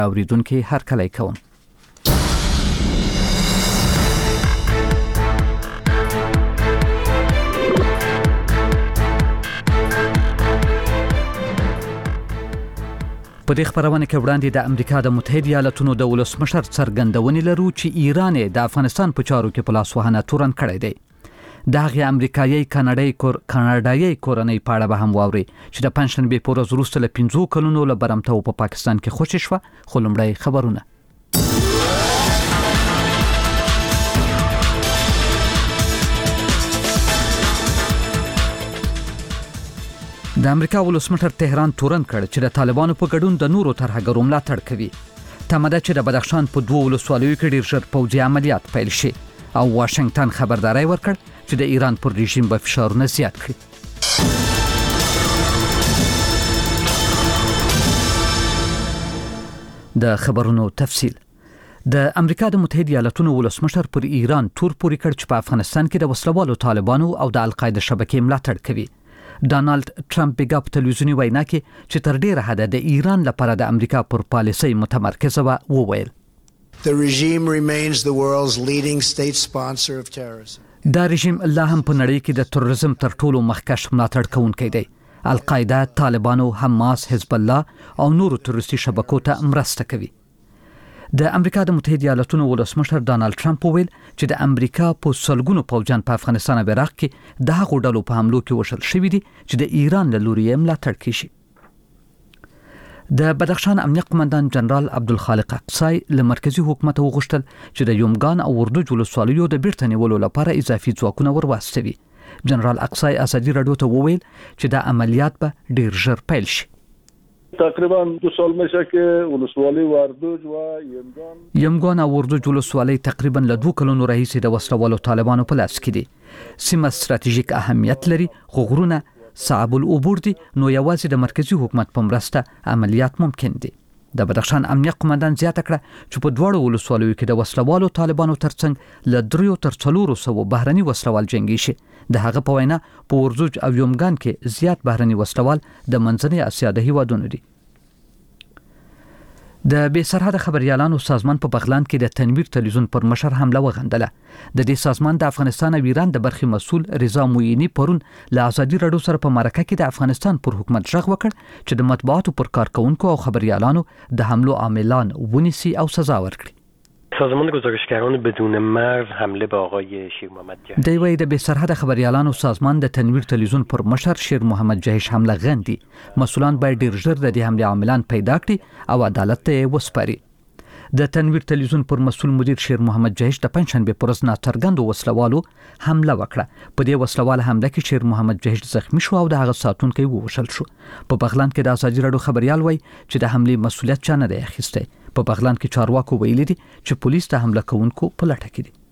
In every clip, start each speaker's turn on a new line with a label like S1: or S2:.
S1: اوریدونکو هر کله کوم. په دې خبرونه کې وړاندې د امریکا د متحده ایالاتونو د ولسمشر څرګندونې لرو چې ایران د افغانستان په چارو کې په لاس وهنه تورن کړی دی. د هغې امریکایي کاناډایي کورنۍ په اړه به هم واوري چې د پنځشنبې په ورځ وروسته له 15 کلونو له برمته په پاکستان کې خوشې شوه. خو لومړی خبرونه. د امریکا ولسمشر تهران تورن کړ چې د طالبانو په ګډون د نورو ترهګرو ملاتړ کوي. تمه ده چې د بدخشان په 2 ولسوالیو کې ډېر ژر پوځي عملیات پیل شي او واشنگټن خبرداري ورکړ چې د ایران پر رژیم به فشارونه زیات کړي. د خبرونو تفصیل. د امریکا د متحده ایالاتونو ولسمشر پر ایران تور پوري کړ چې په افغانستان کې د وسلوالو طالبانو او د القاعده شبکې ملاتړ کوي. ډانالد ټرمپ په تلویزیونی وینا کې چې تر ډیره حد د ایران لپاره د امریکا پر پالیسۍ متمرکزه و ویل.
S2: The regime remains the world's leading state sponsor of terrorism.
S1: دا رژیم لا هم په نړۍ کې د تروریزم تر ټولو مخکښ ملاتړ کوونکی دی. القاعده، طالبانو، حماس، حزب الله او نورو تروریستي شبکو ته مرسته کوي. د امریکا د متحده ایالاتونو ولسمشر ډانالد ټرمپ ویل چې د امریکا په سلګونو پوځیان په افغانستان او عراق کې د هغو ډلو په حملو کې وشل شوي دي چې د ایران له لوري ملاتړ کیږي. د بدخشان امنیه قومندان جنرال عبدالخالق اقصی له مرکزی حکومت وغوښتل چې د یومګان او وردوج ولسوالیو د بیرته نیولو لپاره اضافي ځواکونه ورواستوي. جنرال اقصی ازادي رادیو ته وویل چې د عملیات به ډیر ژر پیل شي.
S3: تقریبا 2 سال میشه که ولسوالی وردوج و
S1: یمگان او وردوج ولسوالی تقریبا له 2 کلونو راهیسې د وسلوالو طالبانو په لاس کې دي. سیمه ستراتیژیک اهمیت لري، خو غرونه صعب العبور دي، نو یوازې د مرکزی حکومت په مرسته عملیات ممکن دي. د بدخشان امنیه قومندان زیاته کړه چې په دوړو ولسوالیو کې د وسلوالو طالبانو ترڅنګ له 3 تر 400 بهرني وسلوال جنگي شي. د هغه په وینا په وردوج او یومګان کې زیات بهرني وسلوال د منځنۍ اسیا د هیوادونو دي. د بې سرحده خبريالانو سازمان په بغلان کې د تنویر تلویزیون پر مشر حمله وغندله. د دې سازمان د افغانستان او ایران د برخې مسول رضا موینی پرون له ازادي رادیو سره په مرکه کې د افغانستان پر حکومت ژغ وکړ چې د مطبوعاتو پر کارکونکو او خبريالانو د حملو عاملان ونیسي او سزا ورکړي.
S4: سازمان گزارشگران بدون مرز حمله به آقای شیر محمد جهش.
S1: د وی د بې سرحده خبريالانو سازمان د تنویر تلویزیون پر مشر شیر محمد جهش حمله غندي. مسولان باید ډیر ژر د دې حمله عاملان پیدا کړي او عدالت ته وسپاري. د تنویر تلویزیون پر مسول مدیر شیر محمد جهش د پنځشنبه پر ورځ ناڅرګندو وسلوالو حمله وکړه. په دې وسلوال حمله کې شیر محمد جهش زخمی شو او د هغه ساتونکو ووشل شو. په بغلان کې د ازادي رادیو خبريال وای چې د حمله مسولیت چا نه دی اخیسته. په بغلان کې چارواکو ویلي دي چې پولیس د حمله کوونکو په لټه کې دي.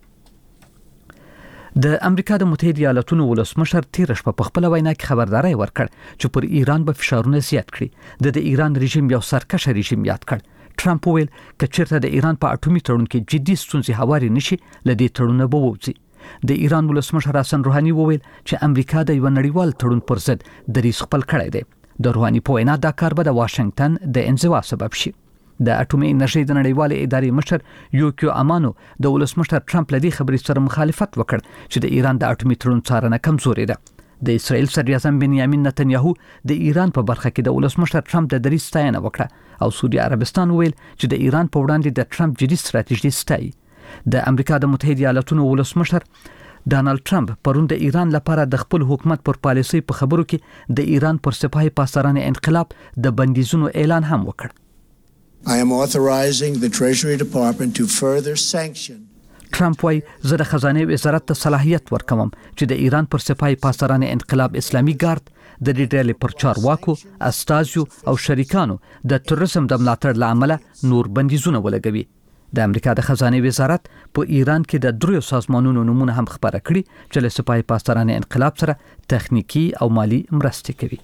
S1: د امریکا د متحده ایالاتونو ولسمشر تیر شپه په خپل وینا کې خبرداري ورکړ چې پر ایران به فشارونه زیات کړي. د ایران رژیم یو سرکشه رژیم یاد کړ. ټرمپ ویل چې چیرته د ایران په اټومي تړون کې جدي ستونزې هواري نشي لدې تړونه به ووځي. د ایران ولسمشر حسن روحاني وویل چې امریکا د یو نړیوال تړون پر ضد دریځ خپل کړی دی. د روحاني په وینا دا کار به د واشنگټن د انزوا سبب شي. د اټومي انرژي د نړیوال ادارې مشر یوکیو امانو د ولسمشر ټرمپ لدی خبرې سره مخالفت وکړ چې د ایران د اټومي تړون څارنه کمزوري ده. د اسرائیل صدر اعظم بنیامین نتنیاهو د ایران په برخه کې د ولسمشر ټرمپ د دریځ ستاینه وکړه او سعودي عربستان ویل چې د ایران په وړاندې د ټرمپ جدي ستراتیژي ستایي. د امریکا د متحده ایالاتونو ولسمشر ډانالد ټرمپ پرون د ایران لپاره د خپل حکومت پر پالیسۍ په خبرو کې د ایران پر سپاهي پاسداران انقلاب د بندیزونو اعلان هم وکړ.
S2: I am authorizing the Treasury Department to further sanction.
S1: ټرمپ وايي زه د خزانه وزارت ته صلاحیت ورکوم چې د ایران پر سپاهي پاسداران انقلاب اسلامي ګارد د دې ډلې پر چارواکو، استازو او شریکانو د تروریزم د ملاتړ لامل نور بندیزونه ولګوي. د امریکا د خزانه وزارت په ایران کې د 3 سازمانونو نمونه هم خبره کړي چې له سپاهي پاسداران انقلاب سره تخنیکی او مالی مرستې کوي.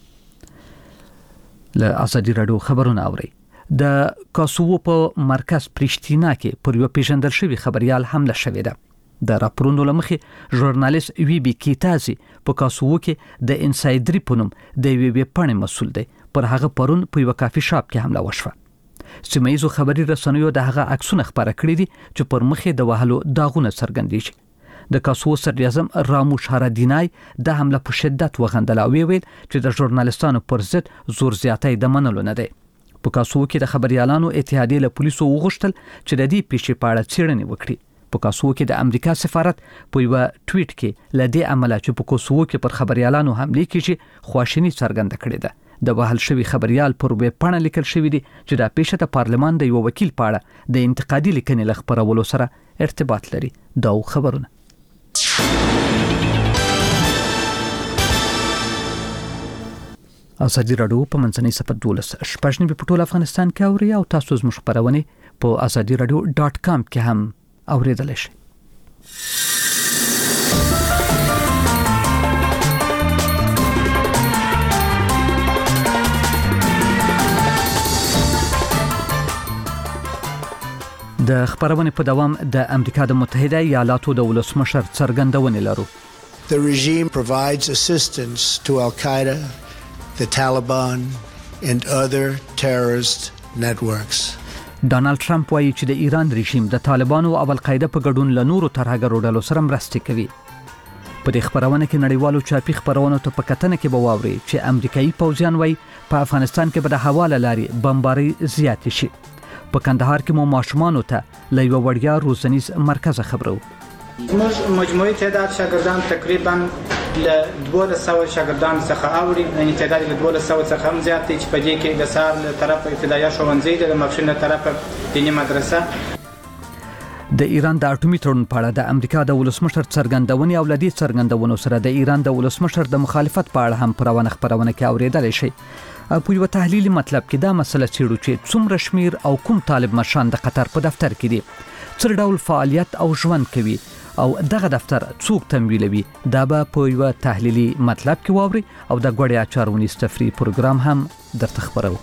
S1: له ازادي رادیو خبرونه اوري. د کاسوو په مرکز پرشتینا کې پر یو پیژندل شوی خبريال حمله شوې ده. د راپورونو لمخې ژورنالیست وی بي کیتازي په کاسوو کې د انسایدري پونم د وی بي پړنې مسول دی. پر هغه پرون په یو کافي شاپ کې حمله وشوه. سیمه‌یزو خبري رسنیو د هغه عکسونه خبره کړې دي چې پر مخې د وهلو داغونه څرګندېږي. د کاسوو صدر اعظم راموش هارادینای د حمله په شدت وغندل او ویل چې د ژورنالیستانو پر ضد زور زیاتی د منلو نه دی. په کاسوو کې د خبريالانو اتحادیه له پولیسو وغوښتل چې د دې پیښې په اړه څېړنه وکړي. په کاسوو کې د امریکا سفارت په یو ټویټ کې لدې عمله چې په کاسوو کې پر خبريالانو حمله کیږي خواشینی څرګنده کړې ده. د وهل شوی خبريال پر ویب پاڼه لیکل شوی دی چې د پیښه د پارلمان د یو وکیل په اړه د انتقادي لیکنې لخبرولو سره ارتباط لري. دا خبرونه ازادي راډیو په منځنۍ صفحه 12 شپږنی په ټول افغانستان کې اوري او تاسو زموږ خبرونه په azadiiradio.com کې هم اوریدلای شئ. د خبرونه په دوام د امریکا د متحده ایالاتو د ولسمشر څرګندونه لرو.
S2: The regime provides assistance to Al-Qaeda, the Taliban and other terrorist networks.
S1: ډانلډ ټرمپ وایي چې د ایران رژیم د طالبانو او القاعده په ګډون له نورو ترهګرو ډلو سره مرسته کوي. په دې خبرونه کې نړیوالو چاپی خبرونو ته په کتنه کې بواوري چې امریکایي پوځیان وایي په افغانستان کې به د حواله لاري بمباري زیات شي. په کندهار کې مو ماشومان ته له یو وړیا روزنیز مرکز خبرو.
S5: موږ مجموعي تعداد شاګردان تقریبا له 1200 شاګردان څخه اوري، یعنی تعداد له 1200 څخه هم زیات دی چې په دې کې د سار له طرفه ابتدایي ښوونځي د مخشن له طرفه دینی مدرسه.
S1: د ایران د اټومي تړون په اړه د امریکا د ولسمشر څرګندونې او لدی څرګندونو سره د ایران د ولسمشر د مخالفت په اړه هم پرونه خبرونه کې اوریدل شي. په یو تحلیلي مطلب کې دا مسله چیرو چې څومره شمیر او کوم طالب مشان د قطر په دفتر کې دي، څر ډول فعالیت او ژوند کوي او دغه دفتر څوک تمویلوي، دا به په یو تحلیلي مطلب کې واوري او د غوړیا چارونی تفریح پروګرام هم درته خبرو.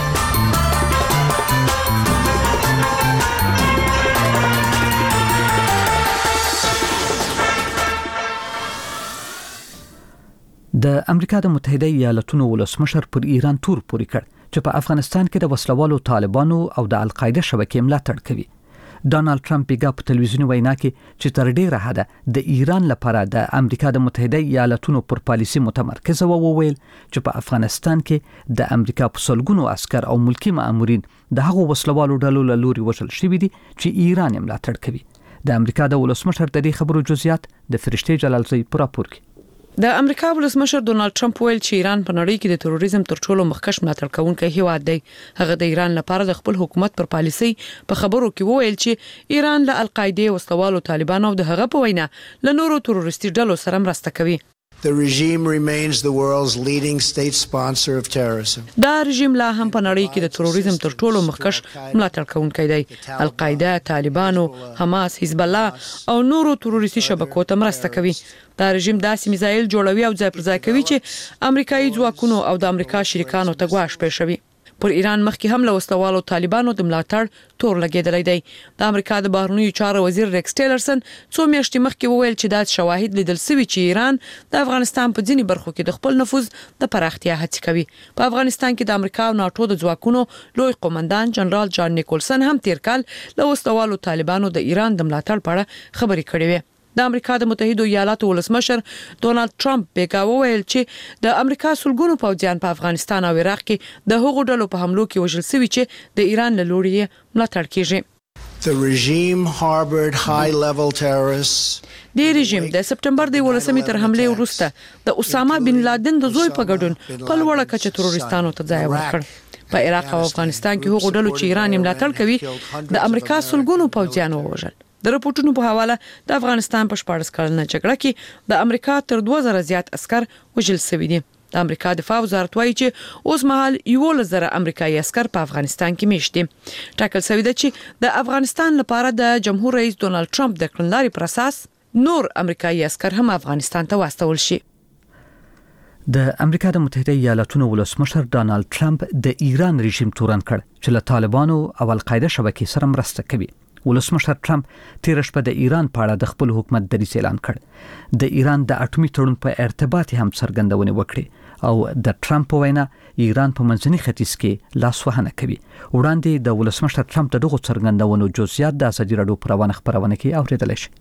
S1: د امریکا د متحده ایالاتونو ولسمشر پر ایران تور پوري کړ چې په افغانستان کې د وسلوالو طالبانو او د القاعده شبکې ملاتړ کوي. ډانلډ ټرمپ په تلویزیوني وینا کې چې تر ډیره حده د ایران لپاره د امریکا د متحده ایالاتونو پر پالیسي متمرکز وویل چې په افغانستان کې د امریکا په سلګونو عسكر او ملکی مامورین د هغو وسلوالو ډلو له لوري وژل شوي دي چې ایران یې ملاتړ کوي. د امریکا د ولسمشر د دې خبرو جزئیات د فرشته جلالزی پر راپور کې.
S6: د امریکا ولسمشر ډونالد ټرمپ ویل چې ایران په نړۍ کې د تروریزم تر ټولو مخکښ ملاتړ کوونکی هیواد دی. هغه د ایران لپاره د خپل حکومت پر پالیسي په خبرو کې وویل چې ایران له القاعده او وسلوالو طالبانو او د هغه په وینا له نورو تروریستي ډلو سره مرسته کوي.
S2: The regime remains the world's leading state sponsor of terrorism.
S6: دا رژیم لا هم په نړۍ کې د تروریزم تر ټولو مخکښ ملاتړ کوونکی دی. القاعده، طالبانو، حماس، حزب الله او نورو تروریستي شبکو ته مرسته کوي. دا رژیم داسې میزایل جوړوي او ځای پر ځای کوي چې امریکایي ځواکونو او د امریکا شریکانو ته ګواښ پېښوي. پر ایران مخکې هم له وسلوالو طالبانو د ملاتړ تور لګیدلی دی. د امریکا د بهرنیو چارو وزیر ریکس ټیلرسن څو میاشتې مخکې وویل چې دا شواهد لیدل شوي چې ایران د افغانستان په ځینې برخو کې د خپل نفوذ د پراختیا هڅې کوي. په افغانستان کې د امریکا او ناتو د ځواکونو لوی قومندان جنرال جان نیکولسن هم تیر کال له وسلوالو طالبانو د ایران د ملاتړ په اړه خبرې کړې وې. د امریکا د متحده ایالاتو ولسمشر ډونالد ټرمپ بیګا وویل چې د امریکا سلګونو پوځیان په افغانستان او عراق کې د هغو ډلو په حملو کې وژل شوي چې د ایران له لوري ملاتړ کیږي.
S2: The regime harbored high-level terrorists.
S6: د رژیم د سپټمبر د 18 تر حمله وروسته د اسامه بن لادن د زوی په ګډون په لوړه کچه تروریستانو ته ځای ورکړ. په عراق او افغانستان کې هغو ډلو چې ایران یې ملاتړ کوي د امریکا سلګونو پوځیان ووژل. د رپورټونو په حواله د افغانستان په 14 کلنه جګړه کې د امریکا تر 2000 زیات عسكر وژل شوي دي. د امریکا دفاع وزارت وایي چې اوس مهال 11,000 امریکایي عسكر په افغانستان کې میشت دي. ټاکل شوی دی چې د افغانستان لپاره د جمهور رئیس ډونالد ټرمپ د کړنلارې پر اساس نور امریکایي عسكر هم افغانستان ته واستول شي.
S1: د امریکا د متحده ایالاتونو ولسمشر ډانلډ ټرمپ د ایران رژیم تورن کړ چې له طالبانو او القاعده شبکې سره مرسته کوي. ولسمشر ټرمپ تیر شپه د ایران په اړه د خپل حکومت دریځ اعلان کړ. د ایران د اټومي تړون په ارتباط هم څرګندونه وکړه او د ټرمپ وینا ایران په منځني ختیځ کې لاسوهنه کوي. وړاندې د ولسمشر ټرمپ دغه څرګندونو جزئیات د ازادي راډیو خبرونه کې اوریدل شي.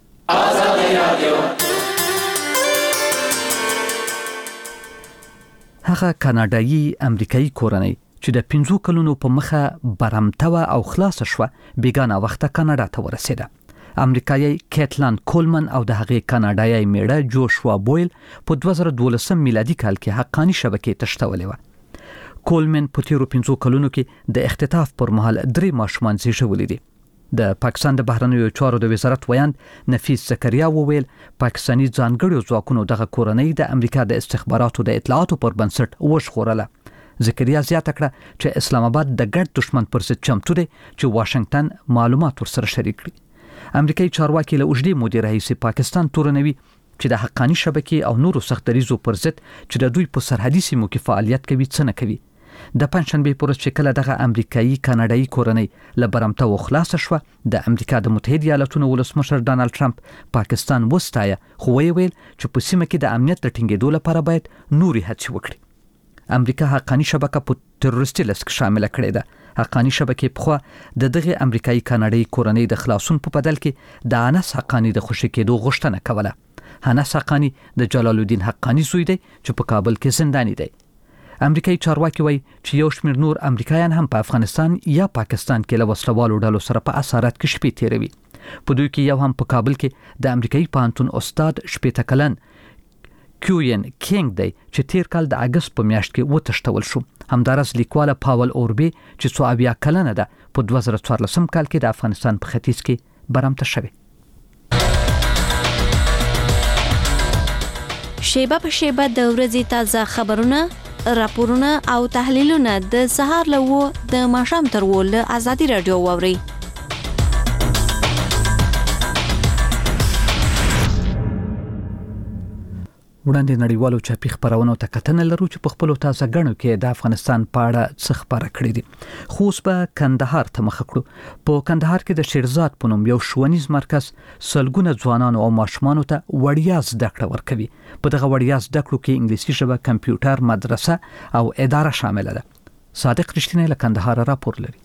S1: هغه کاناډایي امریکایي کورنۍ چې د 15 کلونو په مخه برمته او خلاص شوه بیگانه وخته کاناډا ته ورسېده. امریکایي کیټلان کولمن او د هغې کاناډایي میړه جوشوا بویل په 2012 میلادي کال کې حقانی شبکې تشتولې وه. کولمن په تیرو 15 کلونو کې د اختطاف پر مهال 3 ماشومان زیږولي دي. د پاکستان د بهرنیو چارو د وزارت ویاند نفیس زکریا وویل پاکستانی ځانګړو ځواکونو دغه کورنۍ د امریکا د استخباراتو د اطلاعاتو پر بنسټ وژغورله. زکریا زیاته کړه چې اسلام آباد د ګډ دښمن پر ضد چمتو دی چې واشنگټن معلومات ورسره شریک کړي. امریکایي چارواکي له اوږدې مودې راهیسې پاکستان تورنوي چې د حقانی شبکې او نورو سختدریزو پر ضد چې د دوی په سرحدي سیمو کې فعالیت کوي څه نه کوي. د پنځشنبه پر ورځ چې کله دغه امریکایي کاناډایي کورنۍ له برمته و خلاص شوه د امریکا د متحده ایالاتونو ولسمشر ډانلډ ټرمپ پاکستان وستایه خو ویل چې په سیمه کې د امنیت د ټینګېدو لپاره باید نوري هڅې وکړي. امریکا حقانی شبکه په تروریستي لست کې شامل کړې ده. حقانی شبکې په دغه امریکایي کاناډایي کورنۍ د خلاصون په بدل کې د انس حقانی د خوشی کېدو غوښتنه کوله. انس حقانی د جلال الدین حقانی زوی دی چې په کابل کې زنداني دی. امریکایي چارواکي وایي چې یو شمېر نور امریکایان هم په افغانستان یا پاکستان کې له وسلوالو ډلو سره په اسارت کې شپې تیروي. په دوی کې یو هم په کابل کې د امریکایي پوهنتون استاد 18 کلن کیوین کینګ دی چې تیر کال د اگست په میاشت کې وتښتول شو. همدارس لیکواله پاول اوربي چې 24 کلنه ده په 2014 کال کې د افغانستان په ختیځ کې برمته شوه.
S7: شیبه په شیبه د ورځې تازه خبرونه، راپورونه او تحلیلونه د سهار له د ماښام تر له ازادي رادیو واوري.
S1: وړاندې نړیوالو چاپی خبرونو ته کتنه لرو چې په خپل تازه غنو کې د افغانستان په اړه څه خبره کړې دي. خو اوس به کندهار ته مخ کړو. په کندهار کې د شیرزاد په نوم یو ښوونیز مرکز سلګونه ځوانانو او ماشومانو ته وړیا زده کړه ورکوي. په دغه وړیا زده کړو کې انګلیسي ژبه، کمپیوټر، مدرسه او اداره شامل ده. صادق رښتینی له کندهار راپور لري.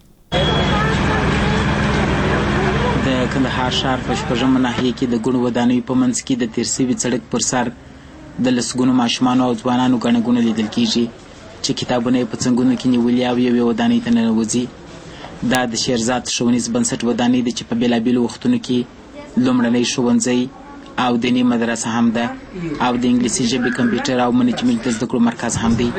S8: د کندهار ښار په شپږمه ناحیه کې د ګڼو ودانیو په منځ کې د تیر شوي سړک پر سر د لسګونو ماشومانو او ځوانانو ګڼه ګوڼه لیدل کېږي چې کتابونه یې په څنګونو کې نیولي او یوې ودانۍ ته ننوځي. دا د شیرزاد ښوونیز بنسټ ودانۍ ده چې په بېلابېلو وختونو کې لومړنی ښوونځی او دیني مدرسه هم ده او د انګلیسي ژبې، کمپیوټر او منیجمنټ د زده کړو مرکز هم دی.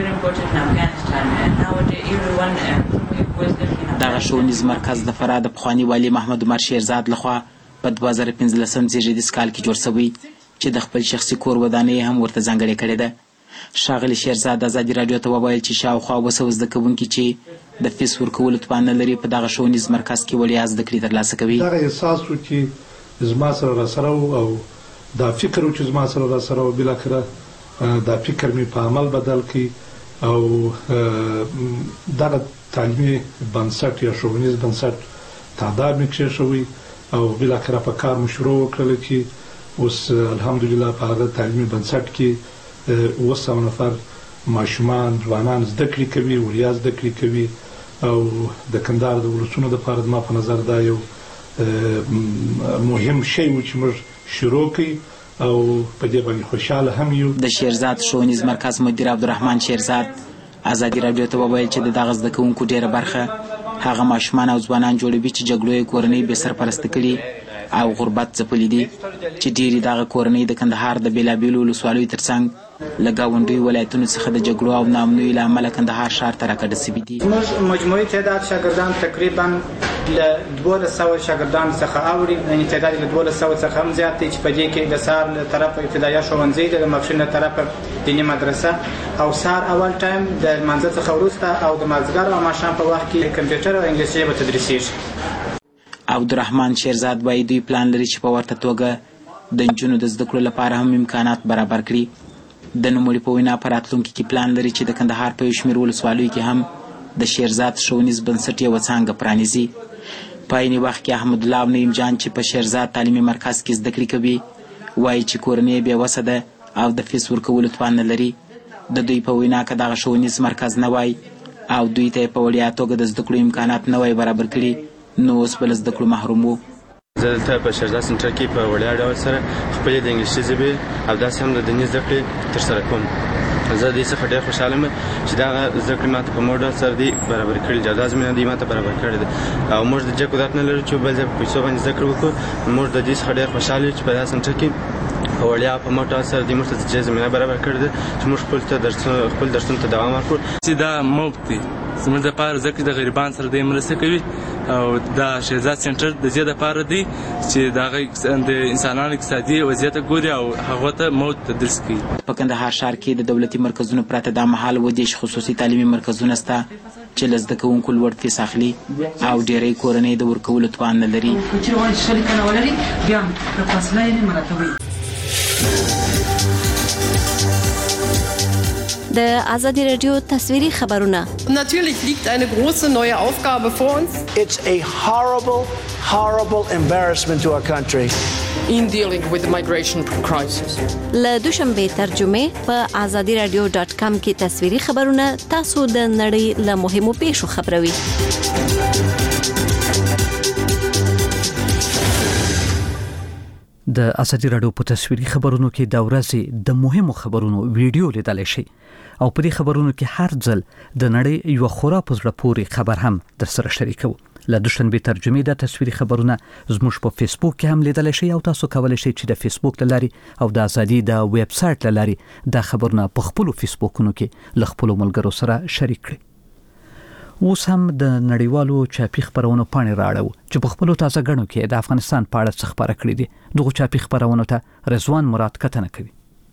S8: دغه ښوونیز مرکز د فراه د پخواني والي محمد عمر شیرزاد لخوا په 2015 زیږدیز کال کې جوړ شوی چې د خپل شخصي کور ودانۍ هم ورته ځانګړې کړې ده. ښاغلي شیرزاد ازادي راډیو ته وویل چې شاوخوا 200 زده کوونکي چې د فیس ورکولو توان نه لري په دغه ښوونیز مرکز کې وړیا زده کړې ترلاسه کوي.
S9: دغه احساس و چې زما سره راسره او دا فکر و چې زما سره راسره و بالاخره دا فکر مې په عمل بدل کړي او دغه تعلیمي بنسټ یا ښوونیز بنسټ تعداد مې کېښوی او بالاخره په کار مو شروع وکړله چې اوس الحمدلله په هغه تعلیمي بنسټ کې 200 نفر ماشومان ځوانان زده کړې کوي، وړیا زده کړې کوي او د کندهار د ولسونو لپاره زما په نظر دا یو مهم شی و چې موږ شروع کړي او په دې باندې خوشاله هم یو.
S8: د شیرزاد ښوونیز مرکز مدیر عبدالرحمن شیرزاد ازادي راډیو ته وویل چې د دغه زده کوونکو ډېره برخه هغه ماشومان او ځوانان جوړوي چې جګړو یې کورنۍ بې سرپرسته کړي او غربت ځپلي دي چې ډېرې دغه کورنۍ د کندهار د بېلابېلو ولسوالیو ترڅنګ له ګاونډیو ولایتونو څخه د جګړو او ناامنیو له امله کندهار ښار ته راکډه شوي دي.
S5: زموږ مجموعي تعداد شاګردان تقریبا له 1200 شاګردانو څخه اوړي. یعنې تعداد له 1200 څخه هم زیات دی چې په دې کې د سهار له طرفه ابتدایه ښوونځی دی، د ماپښین له طرفه دیني مدرسه او سهار اول ټایم د لمانځه څخه وروسته او د مازدیګر او ماښام په وخت کې کمپیوټر او انګلیسي ژبه تدریسیږي.
S8: عبدالرحمن شیرزاد وایي دوی پلان لري چې په ورته توګه د نجونو د زده کړو لپاره هم امکانات برابر کړي. د نوموړي په وینا په راتلونکي کې پلان لري چې د کندهار په یو شمېر ولسوالیو کې هم د شیرزاد ښوونیز بنسټ یوه څانګه پرانیزي. په عیني وخت کې احمدالله او نعیم جان چې په شیرزاد تعلیمي مرکز کې زده کړې کوي وایي چې کورنۍ یې بېوسه ده او د فیس ورکولو توان نه لري د دوی په وینا که دغه ښوونیز مرکز نه وای او دوی ته په وړیا توګه د زده کړو امکانات نه وای برابر کړي نو اوس به له زده کړو محروم وو.
S10: زه دلته په شیرزاد سنټر کې په وړیا ډول سره خپلې د انګلیسي ژبې او داسې هم د دیني زده کړې ترسره کوم. زه دې څخه ډېر خوشحاله یم چې دغه زده کړې ماته په مور ډول سره دي برابر کړي دي او دا زمینه دوی ماته برابر کړې ده او موږ د دې قدرت نه لرو چې بل ځای په پیسو باندې زده کړه وکړو. موږ د دې څخه ډېر خوشحاله یو چې په دغه سنټر کې په وړیا په مور ډول سره دوی موږ ته زمینه برابر کړې ده چې موږ خپل درسونو ته دوام ورکړو.
S11: چې دا موقت دی زموږ دپاره ځکه د غریبانو سره دوی مرسته کوي او دا شیرزاد سنټر د دې دپاره دی چې د هغه د انسانانو اقتصادي وضعیت ګوري او هغو ته موت تدریس کوي.
S8: په کندهار ښار کې د دولتي مرکزونو پرته دا مهال ودیش خصوصي تعلیمي مرکزونه شته چې له زده کوونکو لوړ فیس اخلي او ډېری کورنۍ د ورکولو توان نه لري.
S7: د آزادی رادیو تصویری خبرونه.
S12: Natürlich liegt eine große neue Aufgabe vor uns.
S2: It's a horrible embarrassment to our country.
S12: In dealing with the migration crisis.
S7: له دوشنبه ترجمه په azadiradio.com کې تصویری خبرونه تاسو د نړۍ له مهمو پیښو خبروي.
S1: د آزادی رادیو په تصویری خبرونو کې د ورځې د مهمو خبرونو ویډیو لیدل شي او په دې خبرونو کې هر ځل د نړۍ یو خورا پزړه پورې خبر هم در سره شریکو. له دوشنبه ترجمه د تصویری خبرونه زموږ په فیسبوک کې هم لیدل شي او تاسو کولی شئ چې د فیسبوک لاري او د آزادی د ویب سټ لاري د خبرونه په خپل فیسبوکونو کې ل خپل ملګرو سره شریک کړئ. اوس هم د نړیوالو چاپی خبرونو پاڼې راړو چې په خپل تازه غنو کې د افغانستان په اړه څه خبره کړې دي. دغه چاپی خبرونو ته رضوان مراد کتنه کوي.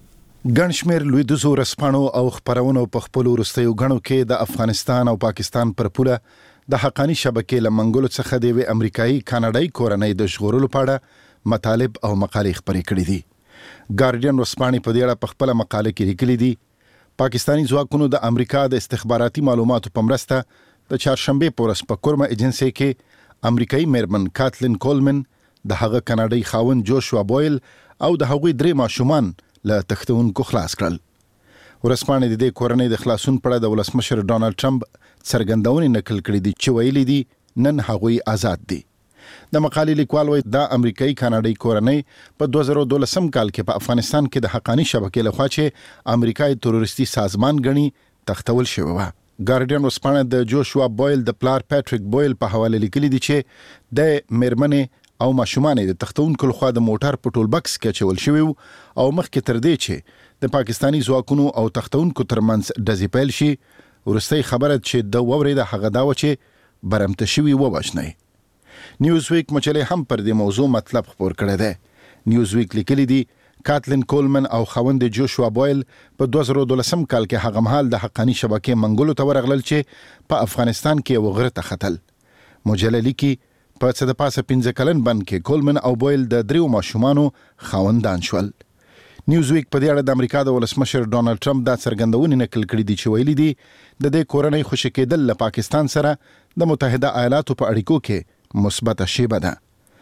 S13: ګڼشمیر لویدوزو رسپانو او خبرونو په خپل ورستیو غنو کې د افغانستان او پاکستان پر پوله د حقانی شبکې لمنګلو څخه د امریکایي کاناډایي کورنۍ د شغورلو پاړه مطالب او مقالې خبرې کړې دي. ګارډین رسپاني په دې اړه په خپل مقاله کې لیکلي دي پاکستانی ځواکونو د امریکا د استخباراتي معلوماتو په مرسته د چهارشنبه پورس په کورما ایجنسی کې امریکایي میرمن کاتلین کولمن د هغه کاناډایي خاوند جوشوا بویل او د هغوی درې ماشومان له تختونکو خلاص کړل. ورسپانې د دې کورنۍ د خلاصون په اړه د ولسمشر ډونالد ټرمپ څرګندونې نقل کړې دي چې ویلي دي نن هغوی آزاد دي. د مقالې لیکوال وایي د امریکایي کاناډایي کورنۍ په 2012 کال کې په افغانستان کې د حقانی شبکې لخوا چې امریکایي تروریستي سازمان غني تختول شوی و. ګارډین وسپانه د جوشوا بویل د پلار پیټریک بویل په حواله لیکلي دي چې د میرمنې او ماشومان د تختونکو لخوا د موټر په ټول بکس کې چول شوی او مخکې تر دې چې د پاکستانی ځواکونو او تختونکو ترمنځ ډزې پیل شي ورستۍ خبره چې د ووري د هغه داو چې برمته شوی و وښنی. نیوزویک مجله هم پر دې موضوع مطلب خبر کړی دی. نیوزویک لیکلي دي کاتلین کولمن او خوند جوشوا بویل په 2012 کال کې هغه مهال د حقانی شبکې منګولو ته ورغلل چې په افغانستان کې وغره ته خطل. مجله لیکي په څه د پاسه 15 کلن بند کې کولمن او بویل د دریو ماشومانو خاوندان شول. نیوزویک په دې اړه د امریکا د ولسمشر ډونالد ټرمپ دا څرګندونې نقل کړې دي چې ویلي دي د دې کورنۍ خوشی کېدل له پاکستان سره د متحده ایالاتو په اړیکو کې مثبت شیبه ده.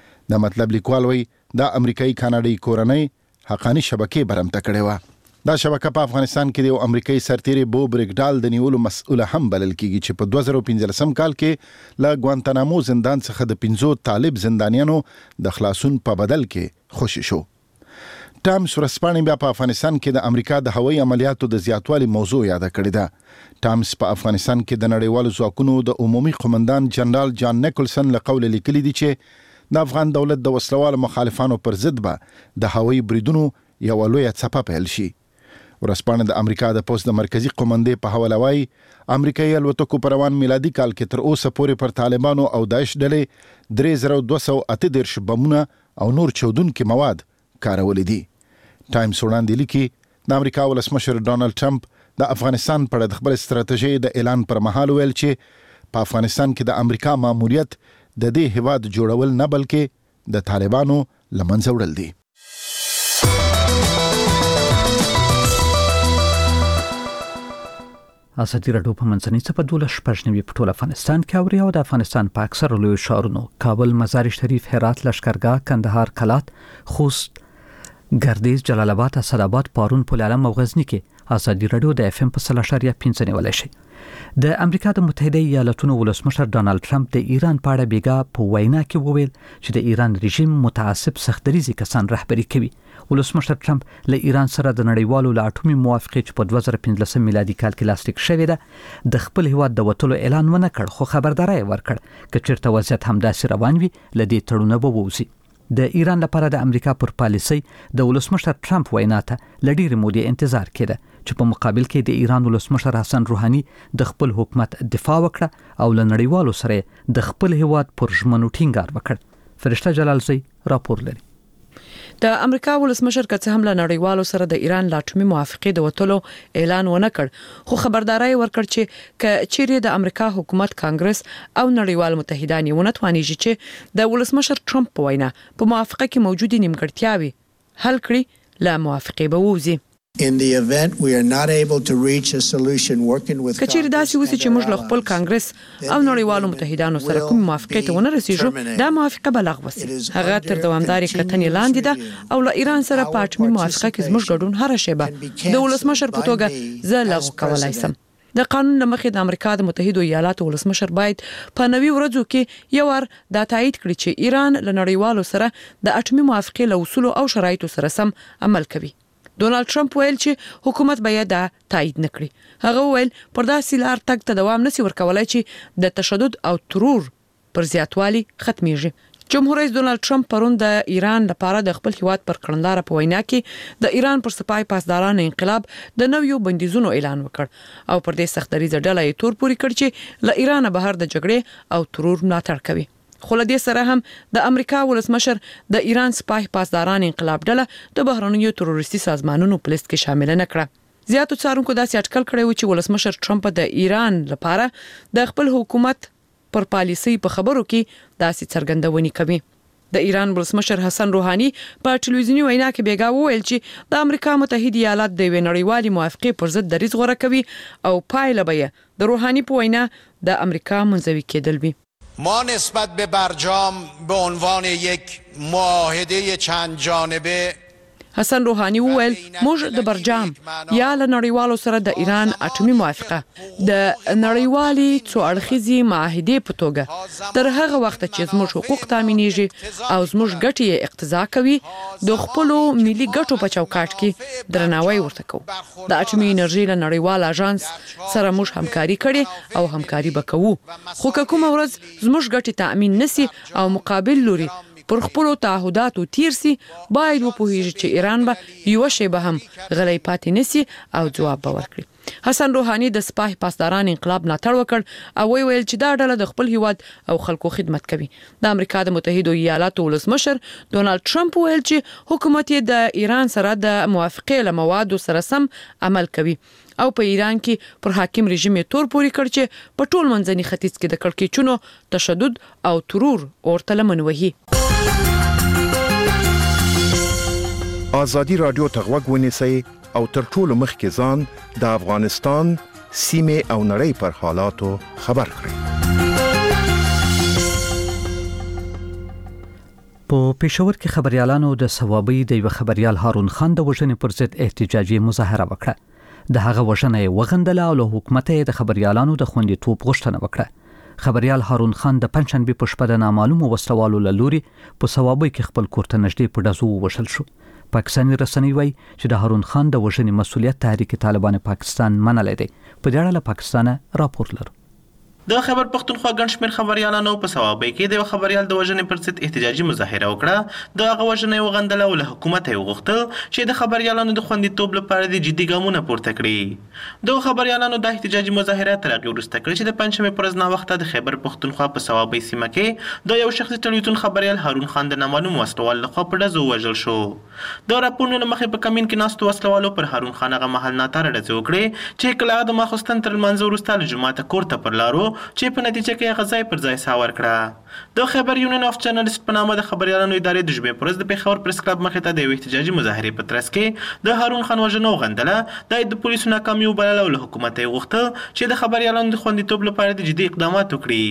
S13: د مطلب لیکوال وایي د امریکایي کاناډایي کورنۍ حقانی شبکې برمته کړې و. دا شبکه په افغانستان کې د امریکایي سرتیری بو بریګډال د نیولو مسؤل هم بلل کیږي چې په 2015 کال کې له ګوانتانامو زندان څخه د 15 طالب زندانیانو د خلاصون په بدل کې خوشی شو. ټامس ورسپانې بیا په افغانستان کې د امریکا د هوایي عملیاتو د زیاتوالي موضوع یاد کړې ده. ټامس په افغانستان کې د نړیوالو ځواکونو د عمومي قومندان جنرال جان نیکلسن له قوله لیکلي دي چې د افغان دولت د وسلوال مخالفانو پر ضد به د هوایي بریدونو یو لوی څپه پیل شي. ورسپانې د امریکا د پوست د مرکزی قومندې په حواله وایي امریکایي الوتکو په روان میلادي کال کې تر اوسه پورې پر طالبانو او داعش ډلې 3238 بمونه او نور چودونکي مواد کارولې دي. ټایمز وړاندې لیکي د امریکا ولسمشر ډونالد ټرمپ د افغانستان په اړه د خپل ستراتیژۍ د اعلان پر مهال ویل چې په افغانستان کې د امریکا ماموریت د دې هیواد جوړول نه بلکې د طالبانو لمنځه وړل دي.
S1: آزادی رادیو په منځنۍ څپه 12 په ټول افغانستان کې اوري او د افغانستان په اکثر لوی ښارونو کابل، مزار شریف، هرات، لشکرګاه، کندهار، کلات، خوست، ګردیز، جلال آباد، اسداباد، پارون، پل علم او غزنی کې ازادي رادیو د FM په 3.5 نیولای شي. د امریکا د متحده ایالاتونو ولسمشر ډانلډ ټرمپ د ایران په اړه بیګا په وینا کې وویل چې د ایران رژیم متعصب سختدریزي کسان رهبری کوي. ولسمشر ټرمپ له ایران سره د نړیوالو له اټومي موافقې چې په 2015 میلادي کال کې لاسلیک شوې ده د خپل هیواد د وټلو اعلان ونه کړ، خو خبرداري ورکړ چې چیرته وضعیت همداسې روان وي لدې تړونه به ووزي. د ایران لپاره د امریکا پر پالیسي د ولسمشر ټرمپ وینا ته لډیر مودې انتظار کړه چې په مقابل کې د ایران ولسمشر حسن روحاني د خپل حکومت دفاع وکړه او له نړیوالو سره د خپل هیواد پر ژمنو ټینګار وکړ. فرشته جلالزی راپور لري.
S6: د امریکا ولسمشر که هم له نړیوالو سره د ایران له اټومي موافقې د وټلو اعلان ونه کړ، خو خبرداري ورکړ چې ک چیرې د امریکا حکومت کانګرس او نړیوال متحدان یې ونه توانیږي چې د ولسمشر ټرمپ په وینا په موافقه کې موجودي نیمګړتیاوي حل کړي له موافقې به ووزي.
S2: In the event we are not able to reach a solution working with
S6: کچیر داسې وسی چې موږ له خپل کانګرس او نړیوالو متحدانو سره کوم موافقه ته ونه رسیږو، دا موافقه به لغوه شي. هغه تر دوامداري کتنې لاندې ده او له ایران سره په اټومي موافقه کې زموږ ګډون هر شیبه د ولسمشر په توګه زه لغوه کولای شم. د قانون لمخې د امریکا د متحده ایالاتو ولسمشر باید په 90 ورځو کې یو ور دا تایید کړي چې ایران له نړیوالو سره د اټومي موافقې له اصول او شرایطو سره سم عمل کوي. ډونالد ټرمپ ویل چې حکومت باید دا تایید نکړي. هغه ویل پر داسې لار تګ ته دوام نشي ورکولای چې د تشدد او ترور پر زیاتوالي ختميږي. جمهور رئیس ډونالد ټرمپ پرون د ایران لپاره د خپل هیواد پر کړندلار په وینا کې د ایران پر سپای پاسدارانو انقلاب د نویو بندیزونو اعلان وکړ او پر دې سختدریزه ډله یې تور پوري کړ چې له ایران بهر د جګړې او ترور ملاتړ کوي. خو له دې سره هم د امریکا ولسمشر د ایران سپای پاسداران انقلاب ډله د بهرنیو تروریستي سازمانونو په لیست کې شامل نه کړه. زیاتو څارونکو داسې اټکل کړی و چې ولسمشر ټرمپ د ایران لپاره د خپل حکومت پر پالیسي په خبرو کې داسې څرګندونې کوي. د ایران ولسمشر حسن روحاني په ټلویزیونی وینا کې بیګا وویل چې د امریکا متحده ایالات د نړیوالې موافقې پر ضد دریځ غوره کوي او پایله به د روحاني په وینا د امریکا منځوي کېدل وي.
S14: ما نسبت به برجام به عنوان یک معاهده چند جانبه
S6: حسن روحاني وویل موږ د برجام یا له نړیوالو سره د ایران اټومي موافقه د نړیوالې څو اړخیزي معاهدې په توګه تر هغه وخت چې زموږ حقوق تامینېږي او زموږ ګټې اقتضا کوي د خپل ملي ګټو په چوکاټ کې درناوی ورته کوو. د اټومي انرژي له نړیوال اژانس سره موږ همکاري کړې او همکاري وکړو، خو کوم ورځ زموږ ګټې تامین نشي او مقابل لوري پر خپل تعهداتو تیر سي، باید وپوهیږي چې ایران به یو شی به هم غلی پاتې نشي او جواب به ورکړي. حسن روحاني د سپاه پاسداران انقلاب ملاتړ وکړ او ویل چې دا ډله د خپل هیواد او خلکو خدمت کوي. د امریکا د متحده ایالاتو ولسمشر ډونالد ټرمپ ویل چې حکومت یې د ایران سره د موافقې له موادو سره سم عمل کوي او په ایران کې پر حاکم رژیم تور پوري کړ چې په ټول منځني ختیځ کې د کړکېچونو تشدد او ترور ورته لمن وهي.
S15: آزادی رادیو ته غوږ ونیسئ او تر ټولو مخکې ځان د افغانستان سیمې او نړۍ پر حالاتو خبر کړئ.
S1: په پېښور کې خبريالانو د ثوابي د یو خبريال هارون خان د وژنې پر ضد احتجاجي مظاهره وکړه. د هغه وژنه یې وغندله او له حکومت د خبريالانو د خوندیتوب غوښتنه وکړه. خبريال هارون خان د پنځشنبه په شپه د نامعلومو وسلوالو له لوري په ثوابي کې خپل کور ته نږدې په ډزو وشل شو. پاکستاني رسنۍ وایي چې د هارون خان د وژنې مسؤلیت تحریک طالبان پاکستان منلی دی. په دې اړه له پاکستانه راپور لرو.
S16: د خبر پښتونخوا ګڼ شمېر خبريالانو په ثوابي کې د خبريال د وژنې پر ضد احتجاجي مظاهره وکړه. د هغه وژنې وغندله او له حکومت یې وغوښتل چې د خبريالانو د خوندیتوب لپاره د جدي ګامونه پورته کړي. د خبريالانو د احتجاجي مظاهره تر هغې وروسته کړې چې د پنجشنبې پر ورځ ناوخته د خیبر پښتونخوا په ثوابي سیمه کې د یو شخصي ټلویزیون خبريال هارون خان د نامعلوم وسلوال لخوا په ډزو وژل شو. د راپورونو له مخې په کمین کې ناستو وسلوالو پر هارون خان هغه مهال ناتاره ډزې وکړې چې کله د ماخوستن تر لمانځه وروسته له جوماته کور ته پر لارو چې په نتیجه کې هغه ځای پر ځای ساه ورکړه. د خیبر یونین اف جرنالست په نامه د خبريالانو ادارې د ژمنې پر ورځ د پېښور پریس کلب مخې ته د یو احتجاجي مظاهرې په ترڅ کې د هارون خان وژنه وغندله. د پولیسو ناکامي وبلله او له حکومت یې وغوښتل چې د خبريالانو د خوندیتوب لپاره د جدي اقدامات وکړي.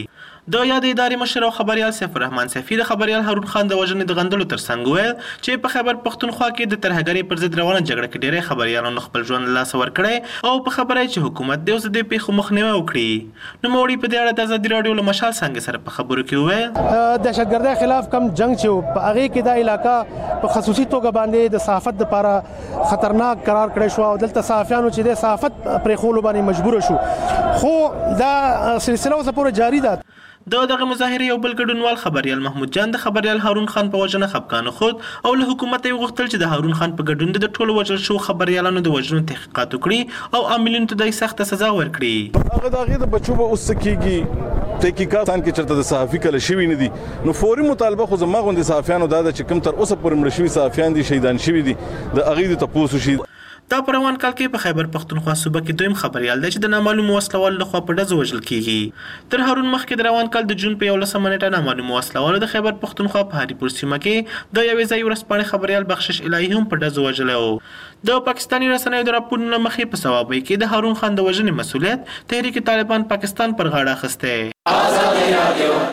S16: د یادې ادارې مشر او خبريال سیف الرحمن سیفي د خبريال هارون خان د وژنې د غندلو ترڅنګ ویل چې په خیبر پښتونخوا کې د ترهګرۍ پر ضد روانه جګړه کې ډېری خبريالانو خپل ژوند له لاسه ورکړی او په خبره چې حکومت د اوس د پیښو مخنیوي وکړي. نوموړي په دې اړه د ازادي راډیو له مشال څنګه سره په خبرو کې وویل
S17: دهشتګردۍ خلاف کم جنگ چې په هغه کې دا علاقہ په خصوصي توګه باندې د صحافت لپاره خطرناک قرار کړی شو او دلته صحافیانو چې د صحافت پرې خولو باندې مجبور شو خو دا سلسله اوس پورې جاری ده.
S16: دغه مظاهره یو بل ګډونوال خبريال محمود جان د خبريال هارون خان په وژنه خپګان خود او له حکومت یې غوښتل چې د هارون خان په ګډون د ټولو وژل شو خبريالانو د وژنو تحقیقات وکړي او عاملینو ته د سخت سزا ورکړي.
S18: هغه د بچو به اوس کېږي تحقیقات ان کې چرته د صحافي کله شوی نه دي نو فوري مطالبه خو زما غوندي صحافیانو دا چې کوم تر اوسه پورې مړ شوي صحافیان دي شهیدان شوي دي د هغوی د تپوسو شي.
S16: دا په روان کال کې په خیبر پښتونخوا صوبه کې دویم خبريال دی چې د نامعلومو وسلوالو لخوا په ډزو وژل کیږي. تر هارون مخکې د روان کال د جون په 11 نیټه نامعلومو وسلوالو د خیبر پښتونخوا په هریپور سیمه کې د یوې ځایي ورځپاڼې خبريال بخشش الهي هم په ډزو وژلی و. د پاکستاني رسنیو د راپورونو مخې په ثوابۍ کې د هارون خان د وژنې مسؤلیت تحریک طالبان پاکستان پر غاړه اخیستی. ازادي رادیو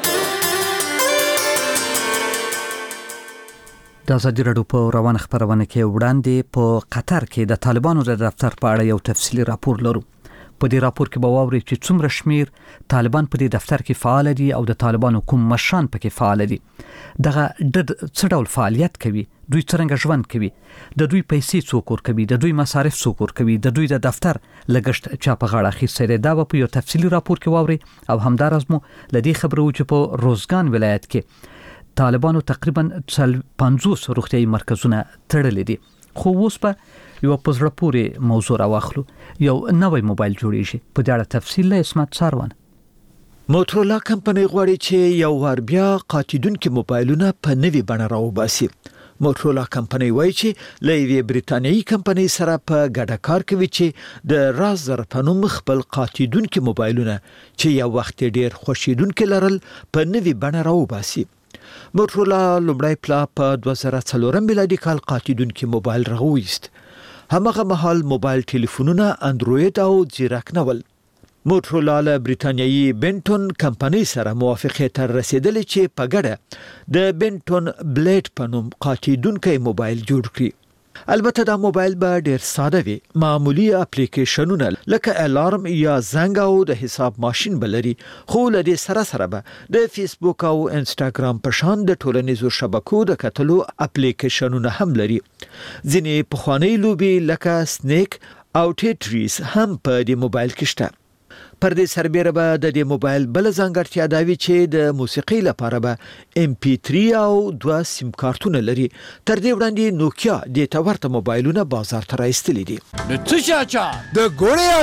S1: د ازادي راډیو په روانه خبرونه کې وړاندې په قطر کې د طالبانو د دفتر په اړه یو تفصیلي راپور لرو. په دې راپور کې به واورئ چې څومره شمیر طالبان په دې دفتر کې فعال دي او د طالبانو کوم مشران پکې فعال دي. دغه څه ډول فعالیت کوي، دوی څنګه ژوند کوي، د دوی پیسې څوک ورکوي، د دوی مصارف څوک ورکوي، د دوی د دفتر لګښت چا په غاړه اخیستی دی. دا به په یو تفصیلي راپور کې واورئ. او همداراز مو له دې خبرو چې په روزګان ولایت کې طالبانو تقریبا 50 روغتیايي مرکزونه تړلي دي. خو اوس به یو په زړه پورې موضوع راواخلو. یو نوی موبایل جوړیږي. په دې اړه تفصیل له اسمت ساروان.
S19: موټرولا کمپنۍ غواړي چې یو وار بیا قاتیدونکو موبایلونه په نوي بڼه راوباسي. موټرولا کمپنۍ وایي چې له یوې بریتانیایي کمپنۍ سره په ګډه کار کوي چې د رازر په نوم خپل قاتیدونکو موبایلونه چې یو وخت ډیر خوشیدونکو لرل په نوي بڼه راوباسي. موټرولا لومړی پلا په 2004 میلادي کال قاتیدونکو موبایل راوویست. همغه مهال موبایل ټلیفونونه اندروید او ځیرک نه ول. موټرولا له بریتانیایي بنټون کمپنۍ سره موافقه تر رسیدلې چې په ګډه د بنټون بلیډ په نوم قاتیدونکو موبایل جوړ کړي. البته دا موبایل به ډیر ساده وي. معمولی اپلیکیشنونه لکه الارم یا زنګ او د حساب ماشین بلري. خو له دې سره به د فیسبوک او انسټاګرام په شان د ټولنیزو شبکو د کتلو اپلیکیشنونه هم لري. ځینې پخوانی لوبي لکه سنیک او ټیټریس هم په دې موبایل کې شته. پر دې سربېره به د دې موبایل بل ځانګړتیا دا وي چې د موسیقۍ لپاره به MP3 او 2 سیم کارتونه لري. تر دې وړاندې نوکیا د تورته موبایلونه بازار ته راایستلي دي.
S20: د څه اچار؟ د ګوړې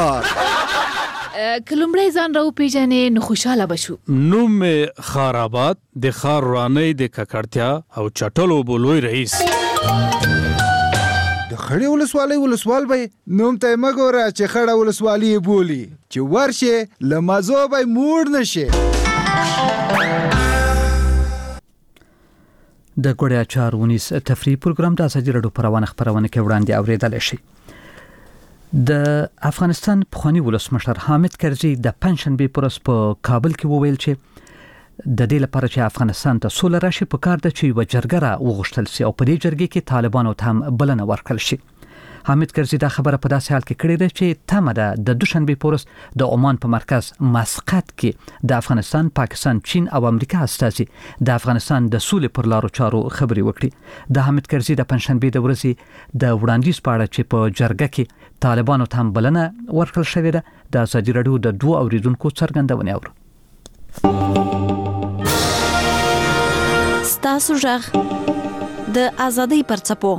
S20: اچار.
S21: کلمړی ځان راو پیژنې نو خوشاله بشو.
S22: نوم خرابات د خار رانې د ککړتیا او چټلو بولوي رئیس.
S20: د خړې ولسوال به نوم ته مګوره چې خړه ولسوالي بولی چې ورشه لمازو به موړ نشي.
S1: د ګوړې اچار ونیس تفریح پروګرام د ازادي راډیو په روانه خبرونه کې وړاندې اوریدل شي. د افغانستان پخوانی ولسمشر حامد کرزي د پنځشنبه پر ورځ په کابل کې وویل چې د دې لپاره چې افغانستان ته سوله راشي په کار ده چې یو جرګه را وغوښتل شي او په دې جرګې کې طالبانو ته هم بلنه ورکړل شي. حامد کرزي دا خبره په داسې حال کې کړې ده چې تمه ده د دوشنبه پر ورځ د عمان په مرکز مسقط کې د افغانستان، پاکستان، چین او امریکا استازي د افغانستان د سولې پر لارو چارو خبري وکړي. د حامد کرزي د پنځشنبه د ورځې د وړاندیز په اړه چې په جرګه کې طالبانو ته هم بلنه ورکړل شوې ده د ازادي راډیو د دوه اوریدونکو څرګندونه اورو.
S7: ستاسو ژغ د ازادۍ پر څپو.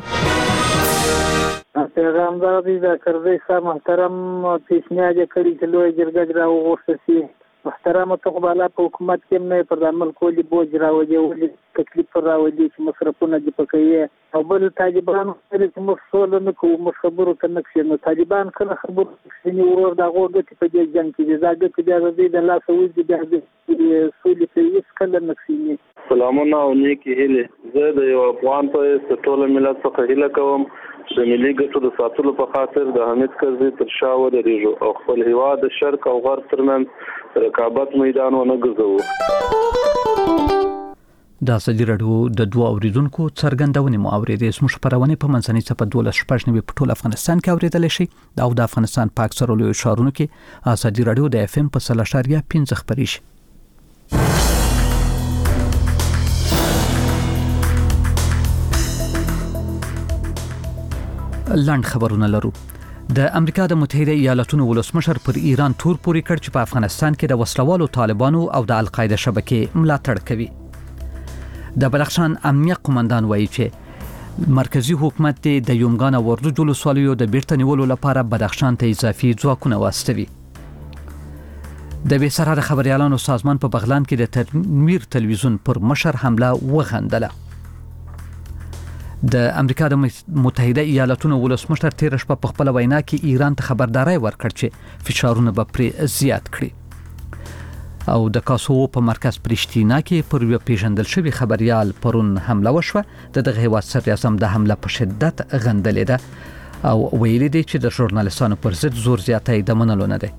S23: پیغامبر دې د کرزي صاحب محترم پیشنهاد کړی چې لوی جرګه راوغوښتل شي. محترم تقباله په حکومت کې نه پر عمل کولی بوج راوړي او تکلیف راوړي چې مصرفونه دي پکې او بل طالبان چې مسول نه کوو مخبرو ته نکشي. نو طالبان کله خبرو چې ورور دا غوډه په دې جنگ کې زاګه کې د لاس وځي د سولې په هیڅ کله نکشي.
S3: سلامونه او نیکی هیله. زه د یو افغان په ټول ملت څخه هیله کوم د ملي ګټو د ساتلو په خاطر د حمید کرزي تر شا ودرېږو او خپل هیواد د شرق او غرب ترمنځ رقابت میدان ونه ګرځوو.
S1: د ازادي راډیو د دوه اوریدونکو څرګندونې مو اورېدې. زموږ خپرونه په منځنۍ څپه 12 په ټول افغانستان کې اورېدلی شي او د افغانستان په اکثرو لویو ښارونو کې ازادي راډیو د FM په 3.5 خپرې شي. لاند خبرونه لرو. د امریکا د متحده ایالاتونو ولسمشر پر ایران تور پوري کړ چې په افغانستان کې د وسلوالو طالبانو او د القاعده شبکې ملاتړ کوي. د بلخشان امنیه قومندان وایي چې مرکزی حکومت د یومګان او وردوج ولسوالیو د بیرته نیولو لپاره بدخشان ته اضافي ځواکونه واستوي. د بې سرحده خبريالانو سازمان په بغلان کې د تنویر تلویزیون پر مشر حمله وغندله. د امریکا د متحده ایالاتونو ولسمشر تیر شپه په خپل وینا کې ایران ته خبرداري ورکړه چې فشارونه به پرې زیات کړي. او د کاسوو په مرکز پرشتینا کې پر یو پیژندل شوی خبريال پرون حمله وشوه. دغه هیواد صدر اعظم د حمله په شدت غندلې ده او ویلي دی چې د ژورنالیستانو پر ضد زور زیاتی د منلو نه دی.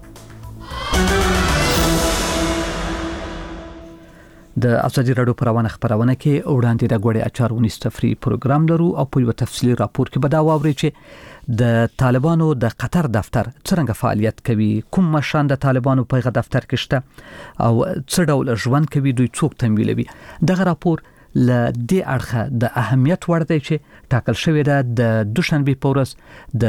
S1: د ازادي راډیو پر روانه خبرونه کې وړاندې د غوړې اچارونی تفریح پروګرام لرو او په یو تفصیلی راپور کې به دا واوري چې د طالبانو د قطر دفتر څنګه فعالیت کوي، کوم مشران د طالبانو په غو دفتر کې شته او څه ډول ژوند کوي، دوی څوک تمویلوي. دغه راپور ل دې اړخه د اهمیت وړ دی چې ټاکل شوی ده د دوشنبه په ورځ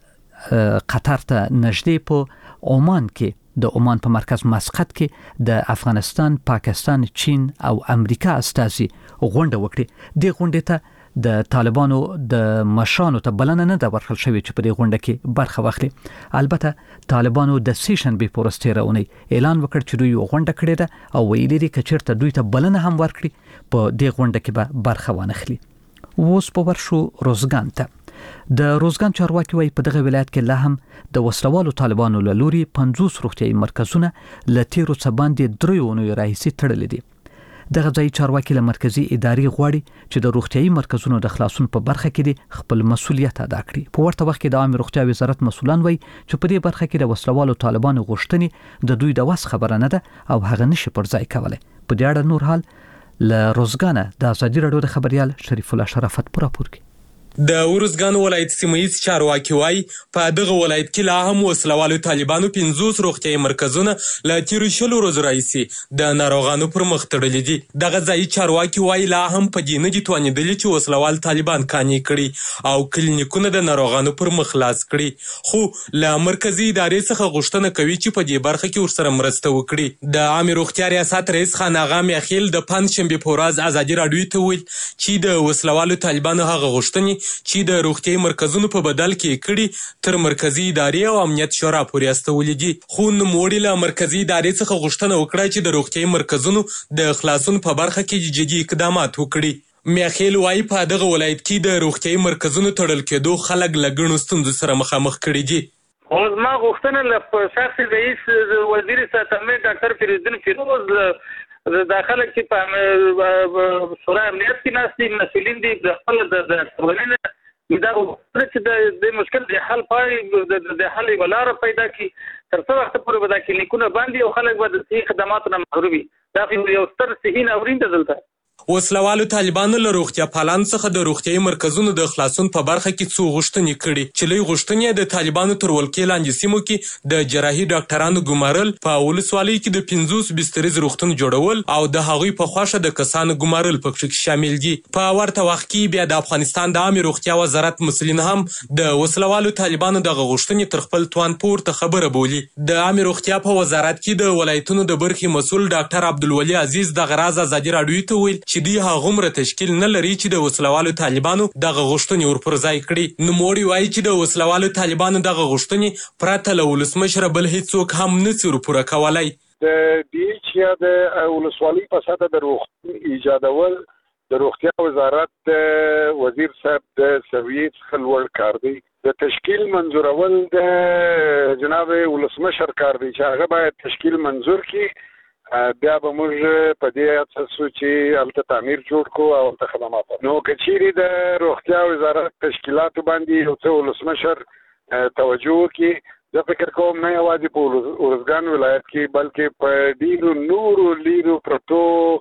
S1: د قطر ته نږدې په عمان کې د عمان په مرکز مسقط کې د افغانستان، پاکستان، چین او امریکا استازي غونډه وکړي. د غونډې ته د طالبانو د مشرانو ته بلنه نه ده ورکړل شوې چې په دې غونډه کې برخه واخلي. البته طالبانو د سیشنبه په ورځ تیرونی اعلان وکړ چې دوی غونډه کړې ده او ویلي دي چې چیرته دوی ته بلنه هم ورکړي په دې غونډه کې به برخه وانخلي. اوس په ورشو روزګان ته. د روزګان چارواکي وایي په دغه ولایت کې لا هم د وسلوالو طالبانو له لوري 50 روغتيایي مرکزونه له تیرو څه باندې 3 اونیو راهیسې تړلي دي. دغه ځای چارواکي له مرکزی ادارې غواړي چې د روغتيایي مرکزونو د خلاصون په برخه کې خپل مسولیت ادا کړي. په ورته وخت کې د عامه روغتیا وزارت مسولان وایي چې په دې برخه کې د وسلوالو طالبانو غوښتنې د دوی د وس خبره نه ده او هغه نشي پر ځای کولای. په دې اړه نور حال له روزګانه د ازادي راډیو د خبريال شریف الله شرافت پر راپور کې.
S4: د ورزګان ولایت سیمایي چارواکي وایي په دغه ولایت کې لا هم وسلوالو طالبانو 50 روغتيایي مرکزونه لا تیر شلو ورځې راځي د ناروغانو پر مخ تړلي دي. دغه ځای چارواکي وایي لا هم په دې نه دي توانېدلي چې وسلوال طالبان کاني کړي او کلینیکونه د ناروغانو پر مخ خلاص کړي. خو له مرکزی ادارې څخه غوښتنه کوي چې په دې برخه کې ورسره مرسته وکړي. د عامه روغتیا ریاست رئیس خان اغا میخیل د پنځشنبه په ورځ ازادي راډیو ته ویل چې د وسلوالو طالبانو هغه غوښتنې چې د روغتيایي مرکزونو په بدل کې کړي تر مرکزی ادارې او امنیت شورا پورې استولې دي. خو نوموړي له مرکزی ادارې څخه غوښتنه وکړه چې د روغتيایي مرکزونو د خلاصون په برخه کې جدي اقدامات وکړي. میخیل وایي په دغه ولایت کې د روغتيایي مرکزونو تړل کېدو خلک له ګڼو ستونزو سره مخامخ کړي دي.
S5: ما غوښتنه له شخصي رئیس وزیر صحت ډاکټر فریدون فیروز داخله کې په شورا امنیت کې ناستي مسؤلین دي د خپل د ټولنې دا چې د مشکل د حل پای د حل ولاره پیدا کی تر څو وخت پورې به دا کلینیکونه باندې او خلک به د صحي خدماتو نه محروم وي. دا یو ستر صحي ناورین ده دلته.
S4: وسلوالو طالبانو له روغتیا پالان څخه د روغتيایي مرکزونو د خلاصون په برخه کې څو غوښتنې کړي چې لوی غوښتنې د طالبانو تر ولکې لاندې سیمو کې د جراحي ډاکټرانو ګمارل، په ولسوالۍ کې د 50 بستریز روغتون جوړول او د هغوی په خوښه د کسانو ګمارل پکې شامل دي. په ورته وخت کې بیا د افغانستان د عامه روغتیا وزارت مسؤلین هم د وسلوالو طالبانو د غوښتنې تر خپل توان پورته خبره بولي. د عامه روغتیا په وزارت کې د ولایتونو د برخې مسؤل ډاکټر عبدالولي عزیز د غراز ازادي راډیو ته ویل چې دی هغومره تشکیل نه لري چې د وسلوالو طالبانو دغه غوښتنې ورپر ځای کړي. نوموړي وایي چې د وسلوالو طالبانو دغه غوښتنې پرته له ولسمشره بل هیڅوک هم نشي ورپوره کولی.
S9: د دې چې د ولسوالۍ په سطحه د روغتون ایجادول د روغتیا وزارت وزیر صاحب د سویې څخه لوړ کار دی. د تشکیل منظورول د جناب ولسمشر کار دی چې هغه باید تشکیل منظور کړي بیا به موږ په دې اساس چې هلته تعمیر جوړ کړو او هلته خدمات. نو که چیرې د روغتیا وزارت تشکیلاتو باندې یو څه ولسمشر توجه وکړي، زه فکر کوم نه یوازې په ارزګان ولایت کې بلکې په ډیرو نورو لیرو پرتو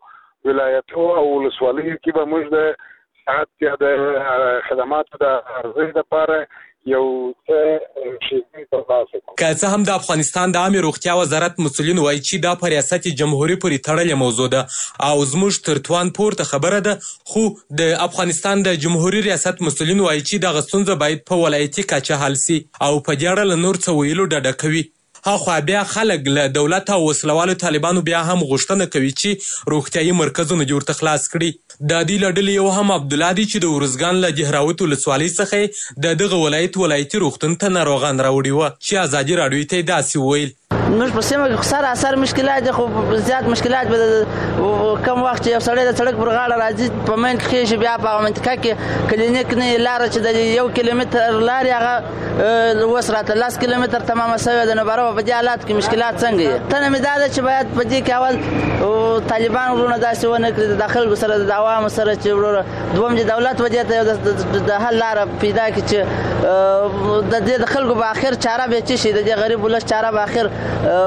S9: ولایتو او ولسوالیو کې به موږ د صحت یا د خدماتو د ارزښت لپاره یو څه شی ترلاسه کړو.
S4: که څه هم د افغانستان د عامې روغتیا وزارت مسؤلین وایي چې دا په ریاست جمهوري پورې تړلې موضوع ده او زموږ تر توان پورته خبره ده، خو د افغانستان د جمهوري ریاست مسؤلین وایي چې دغه ستونزه باید په ولایتي کچه حل سي او په دې اړه له نور څه ویلو ډډه کوي. هاخوا بیا خلک له دولت او وسلوالو طالبانو بیا هم غوښتنه کوي چې روغتیايي مرکزونه دې ورته خلاص کړي. د دې له ډلې یو هم عبدالله دی چې د ارزګان له دهراوت ولسوالۍ څخه د دغه ولایتي روغتون ته ناروغان راوړي وه چې ازادي راډیو ته یې داسې وویل:
S8: موږ په سیمه کې سره اثر مشکلات دي، خو زیات مشکلات به کم وخت چې یو سړی د سړک پر غاړه راځي په منځ کې خېږي، بیا په هغه منطقه کې کلینیک نه لاره چې د 1 کیلومتر لارې هغه اوس راته 10 کیلومتر تمامه شوې ده. نو باره په دې حالات کې مشکلات څنګه یې؟ تنه مې دا ده چې باید په دې کې اول طالبان وروڼه داسې ونه کړي د خلکو سره د عوامو سره چې وروره، دوم چې دولت وجې ته د حل لاره پیدا کړي چې د دې د خلکو به آخر چاره به څه شي، د دې غریب ولس چاره به آخر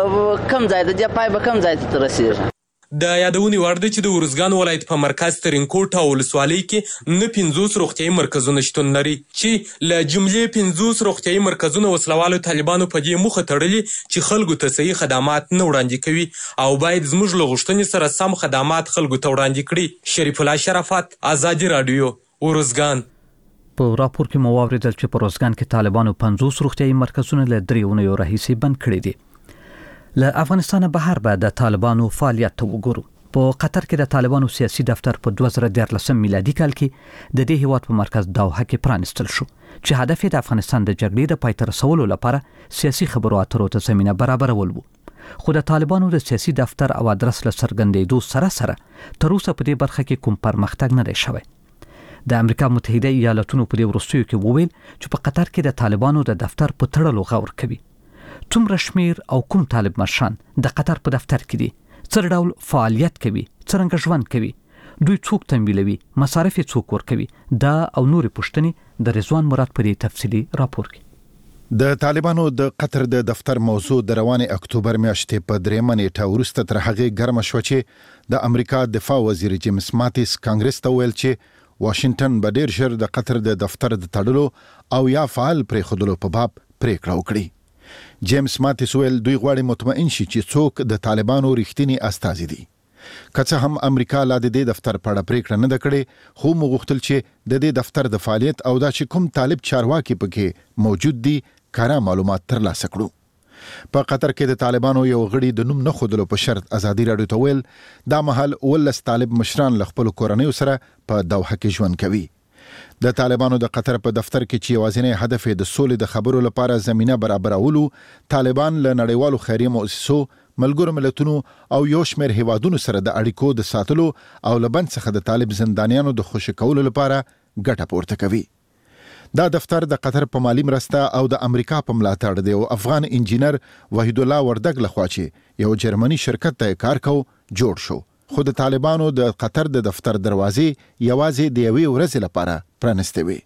S8: کم ځای د دې پای به کم ځای ته رسېږي.
S4: د یادونې وړ ده چې د ارزګان ولایت په مرکز ترینکوټ او ولسوالۍ کې نه 50 روغتیايي مرکزونه شتون لري چې له جملې 50 روغتیايي مرکزونه وسلوالو طالبانو په دې موخه تړلي چې خلکو ته صحیح خدمات نه وړاندې کوي او باید زموږ له غوښتنې سره سم خدمات خلکو ته وړاندې کړي. شریف الله شرافت، ازادي راډیو، ارزګان.
S1: په راپور کې مو واورېدل چې په ارزګان کې طالبانو 50 روغتیايي مرکزونه له 3 اونیو راهیسې بند کړي دي. له افغانستان بهر به د طالبانو فعالیت ته وګورو. په قطر کې د طالبانو سیاسي دفتر په 2013 میلادي کال کې د دې هیواد په مرکز دوحه کې پرانستل شو چې هدف یې د افغانستان د جګړې د پای ته رسولو لپاره سیاسي خبرو اترو ته زمینه برابرول و. خو د طالبانو د سیاسي دفتر او ادرس له څرګندېدو سره تر اوسه په دې برخه کې کوم پرمختګ نه دی شوی. د امریکا متحده ایالاتونو په دې وروستیو کې وویل چې په قطر کې د طالبانو د دفتر په تړلو غور کوي. څومره شمیر او کوم طالب مشران د قطر په دفتر کې دي، څه ډول فعالیت کوي، څرنګه ژوند کوي، دوی څوک تمویلوي، مصارف یې څوک ورکوي، دا او نورې پوښتنې د رضوان مراد په دې تفصیلي راپور کې.
S13: د طالبانو د قطر د دفتر موضوع د روانې اکتوبر میاشتې په 3 نیټه وروسته تر هغې ګرمه شوه چې د امریکا دفاع وزیر جیمز ماتیس کانګرس ته ویل چې واشنگټن به ډیر ژر د قطر د دفتر د تړلو او یا فعال پرېښودلو په باب پریکړه وکړي. جیمز ماتیس ویل دوی غواړي مطمئن شي چې څوک د طالبانو رښتینی استازي دي. که څه هم امریکا لا د دې دفتر په اړه پریکړه نه ده کړې، خو موږ غوښتل چې د دې دفتر د فعالیت او دا چې کوم طالب چارواکي پکې موجود دي کارا معلومات ترلاسه کړو. په قطر کې د طالبانو یو غړي د نوم نه ښودلو په شرط ازادي راډیو ته ویل دا مهال 19 طالب مشران له خپلو کورنیو سره په دوحه کې ژوند کوي. د طالبانو د قطر په دفتر کې چې یوازینی هدف یې د سولې د خبرو لپاره زمینه برابرولو، طالبان له نړیوالو خیریه مؤسسو، ملګرو ملتونو او یو شمېر هیوادونو سره د اړیکو د ساتلو او له بند څخه د طالب زندانیانو د خوشي کولو لپاره ګټه پورته کوي. دا دفتر د قطر په مالی مرسته او د امریکا په ملاتړ دی او افغان انجینر وحید الله وردګ لخوا چې یو جرمني شرکت ته کار کو جوړ شو. خو د طالبانو د قطر د دفتر دروازې یوازې د یوې ورځې لپاره پرانستې وي.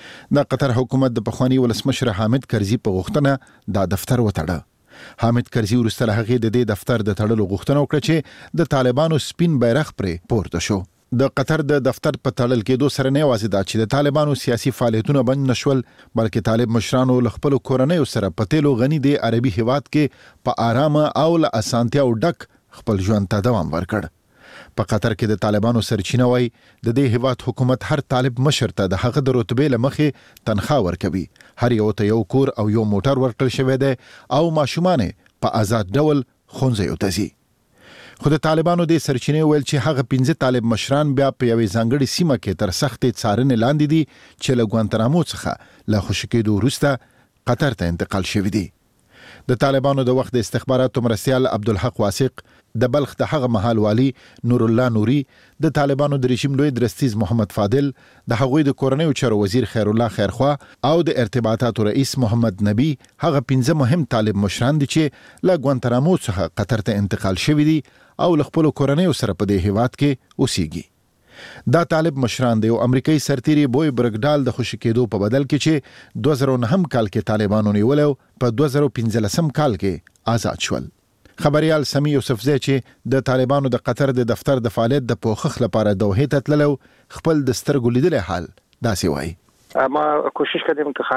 S13: د قطر حکومت د پخواني ولسمشر حامد کرزي په غوښتنه دا دفتر وتړه. حامد کرزي وروسته له هغې د دې دفتر د تړلو غوښتنه وکړه چې د طالبانو سپین بیرغ پرې پورته شو. د قطر د دفتر په تړل کېدو سره نه یوازې دا چې د طالبانو سیاسي فعالیتونه بند نشول، بلکې طالب مشرانو له خپلو کورنیو سره په تیلو غني د عربي هیواد کې په آرامه او له اسانتیاو ډک خپل ژوند ته دوام ورکړ. په قطر کې د طالبانو سرچینه وای د دې هیواد حکومت هر طالب مشر ته د هغه د رتبې لمخې تنخواه ورکوي، هر یو ته یو کور او یو موټر ورکړل شوی دی او ماشومان په آزاد ډول ښوونځیو ته ځي. خو د طالبانو د سرچینې ویل چې هغه 15 طالب مشران بیا په یوې ځانګړې سیمه کې تر سختې څارنې لاندې دي چې له ګوانتنامو څخه له خوشي کېدو وروسته قطر ته انتقال شوي دي. د طالبانو د وخت د استخباراتو مرستیال عبدالحق واسق د بلخ د هغه مهال والی نور الله نوري د طالبانو د رژیم لوی درستیز محمد فاضل د هغوی د کورنیو چارو وزیر خیر الله خیرخوا او د ارتباطاتو رئیس محمد نبی هغه 15 مهم طالب مشران دي چې له ګوانتانامو څخه قطر ته انتقال شوي دي او له خپل کورنیو سره په دې هیواد کې اوسېږي. دا طالب مشران دی او امریکایي سرتیری بوی برګډال د خوشی کېدو په بدل کې چې 2009 کال کې طالبانو نیولو په 2015 کال کې آزاد شول. خبريال سمی یوسفزی چې د طالبانو د قطر د دفتر د فعالیت د پوښښ لپاره دوحې ته تللو خپل د سترګو لیدل حال داسې وایي.
S10: ما کوشش کردیم که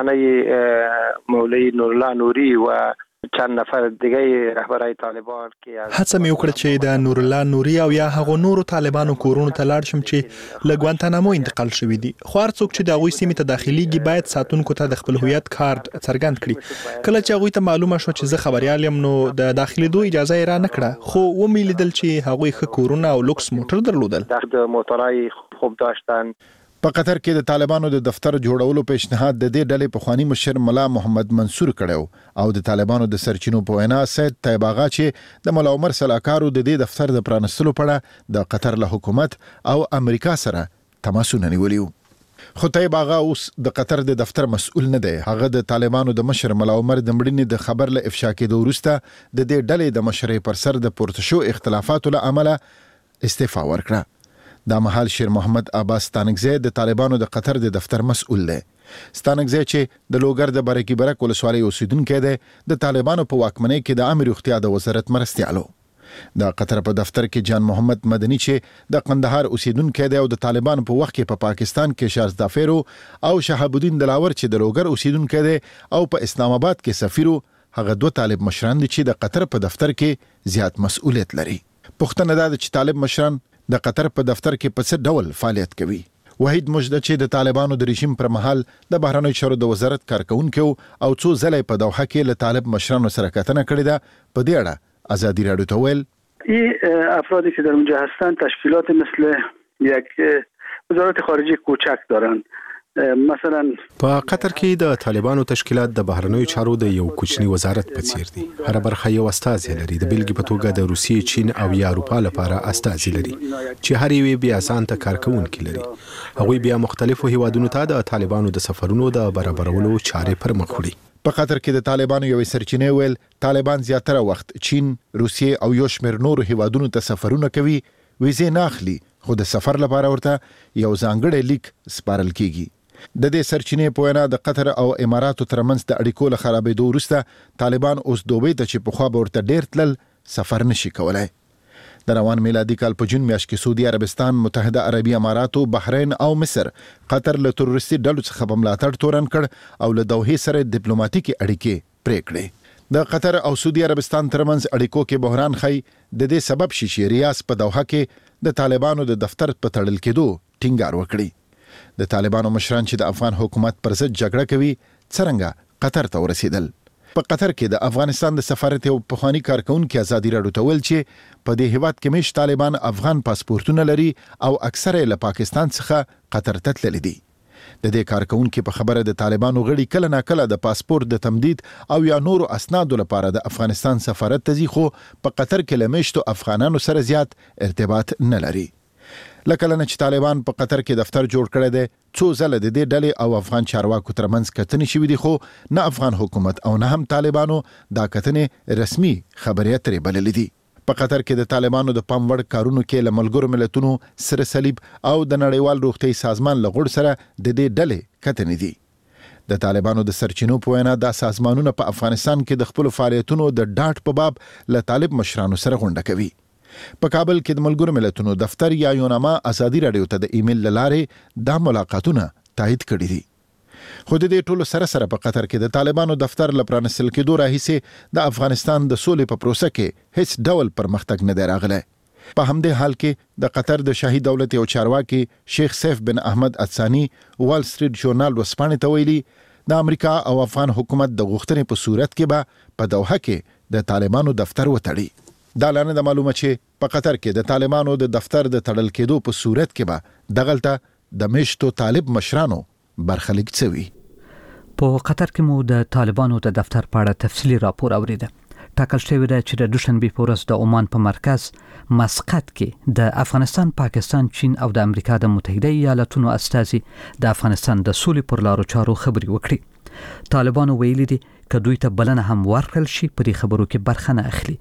S10: خانه مولوی نورالله نوری و چند نفر دیگه رهبرای طالبان که
S11: هڅه مې وکړه چې د نورالله نوري او یا هغو نورو طالبانو کورونو ته لاړ شم چې له ګوانتانامو انتقال شوي دي. خو هر څوک چې د هغوی سیمې ته داخليږي باید ساتونکو ته د خپل هویت کارت څرګند کړي. کله چې هغوی ته معلومه شو چې زه خبريال یم نو د داخليدو اجازه یې را نه کړه، خو ومې لیدل چې هغوی ښه کورونه او لوکس موټر درلودل.
S10: د موټرای خوب داشتن.
S13: په قطر کې د طالبانو د دفتر جوړولو پیشنهاد د دې ډلې پخوانی مشر ملا محمد منصور کړو او د طالبانو د سرچینو په وینا سید طیب آغا چې د ملا عمر سلاکارو د دې دفتر د پرانستلو په اړه د قطر له حکومت او امریکا سره تماسونه نیولیو. خو طیب آغا اوس د قطر د دفتر مسؤل نه دی. هغه د طالبانو د مشر ملا عمر د مړینې د خبر له افشا کېدو وروسته د دې ډلې د مشرۍ پر سر د پورته شو اختلافاتو له امله استعفا ورکړه. دا مهال شیر محمد عباس ستانکزی د طالبانو د قطر د دفتر مسؤل دی. ستانکزی چې د لوګر د برکی برک ولسوالۍ اوسیدونکی دی د طالبانو په واکمنۍ کې د عامه روغتیا د وزارت مرستیالو. د قطر په دفتر کې جان محمد مدني چې د قندهار اوسیدونکی دی او د طالبانو په وخت کې په پاکستان کې شارزدافیرو او شهاب الدین دلاور چې د لوګر اوسیدونکی دی او په اسلام آباد کې سفیرو، هغه 2 طالب مشران دي چې د قطر په دفتر کې زیات مسؤلیت لري. پوښتنه ده چې طالب مشران د قطر په دفتر کې په څه ډول فعالیت کوي. وحید مجده چې د طالبانو د رژیم پر مهال د بهرنیو چارو د وزارت کارکونکو او څو ځله په دوحه کې له طالب مشرانو سره کتنه کړې ده، په دې اړه ازادي رادیو ته ویل
S23: این افرادی که در اونجا هستند تشکیلات مثل یک وزارت خارجه کوچک دارند.
S12: مثلا په قطر کې د طالبانو تشکیلات د بهرنیو چارو د یو کوچنی وزارت په څیر دي. هر برخه یو استازی لري. د بیلګې په توګه د روسیې، چین او یا اروپا لپاره استازی لري چې هر یو بیا ځانته کارکونکي لري. هغوی بیا مختلفو هیوادونو ته د طالبانو د سفرونو د برابرولو چارې پر مخ وړي.
S13: په قطر کې د طالبانو یو سرچینه ویل طالبان زیاتره وخت چین، روسیې او یو شمېر نورو هیوادونو ته سفرونه کوي. ویزې نه اخلي، خو د سفر لپاره ورته یو ځانګړی لیک سپارل کیږي. د دې سرچینې په وینا د قطر او اماراتو ترمنځ د اړیکو له خرابېدو وروسته طالبان اوس دوبۍ ته چې پخوا به ورته ډېر تلل سفر نشي کولای. د روان میلادي کال په جون میاشت کې سعودي عربستان، متحده عربي اماراتو، بحرین او مصر قطر له تروریستي ډلو څخه په ملاتړ تورن کړ او له دوحې سره ډیپلوماټیکي اړیکې پرې کړې. د قطر او سعودي عربستان ترمنځ اړیکو کې بحران خی د دې سبب شي چې ریاض په دوحه کې د طالبانو د دفتر په تړل کېدو ټینګار وکړي. د طالبانو مشران چې د افغان حکومت پر ضد جګړه کوي څرنګه قطر ته ورسېدل. په قطر کې د افغانستان د سفارت یو پخوانی کارکونکي ازادي راډیو ته ویل چې په دې هیواد کې مش طالبان افغان پاسپورتونه لري او اکثره له پاکستان څخه قطر ته تللي دي. د دې کارکونکي په خبره د طالبانو غړي کله ناکله د پاسپورت د تمدید او یا نورو اسنادو لپاره د افغانستان سفارت ته ځي، خو په قطر کې له مشتو افغانانو سره زیات ارتباط نه لري. لکه لنه چې طالبان په قطر کې دفتر جوړ کړی دی، څو ځله د دې ډلې او افغان چارواکو ترمنځ کتنې شوې دي، خو نه افغان حکومت او نه هم طالبانو دا کتنې رسمي خبرې اترې بللې دي. په قطر کې د طالبانو د پام وړ کارونو کې له ملګرو ملتونو، سره صلیب او د نړیوال روغتي سازمان له غړو سره د دې ډلې کتنې دي. د طالبانو د سرچینو په وینا دا سازمانونه په افغانستان کې د خپل فعالیتونو د ډاټ په باب له طالب مشرانو سره غونډه کوي. په کابل کې د ملګرو ملتونو دفتر یا یوناما ازادي راډیو ته د ایمیل لارې دا ملاقاتونه تایید کړي دي. خو د دې ټولو سره سره په قطر کې د طالبانو دفتر له پرانستل کېدو راهیسې د افغانستان د سولې په پروسه کې هیڅ ډول پرمختګ نه دی راغلی. په همدې حال کې د قطر د شاهي دولت یو چارواکي شیخ سیف بن احمد اتسانی وال سټریټ ژورنال ورځپاڼې ته ویلي د امریکا او افغان حکومت د غوښتنې په صورت کې به په دوحه کې د طالبانو دفتر وتړي. دا لانه د معلومه چې په قطر کې د طالبانو د دفتر د تړل کېدو په صورت کې به دغلته د مشتو طالب مشرانو برخلیک څوي.
S1: په قطر کې مو د طالبانو د دفتر په اړه تفصیلی راپور اوریده. ټاکل شوی دی چې د دوشنبه په ورځ د عمان په مرکز مسقط کې د افغانستان، پاکستان، چین او د امریکا د متحده ایالاتونو استازي د افغانستان د سولې پر لارو چارو خبري وکړي. طالبانو ویلي دي چې دوی ته بلنه هم ورکړل شي په دې خبرو کې برخه نه اخلي.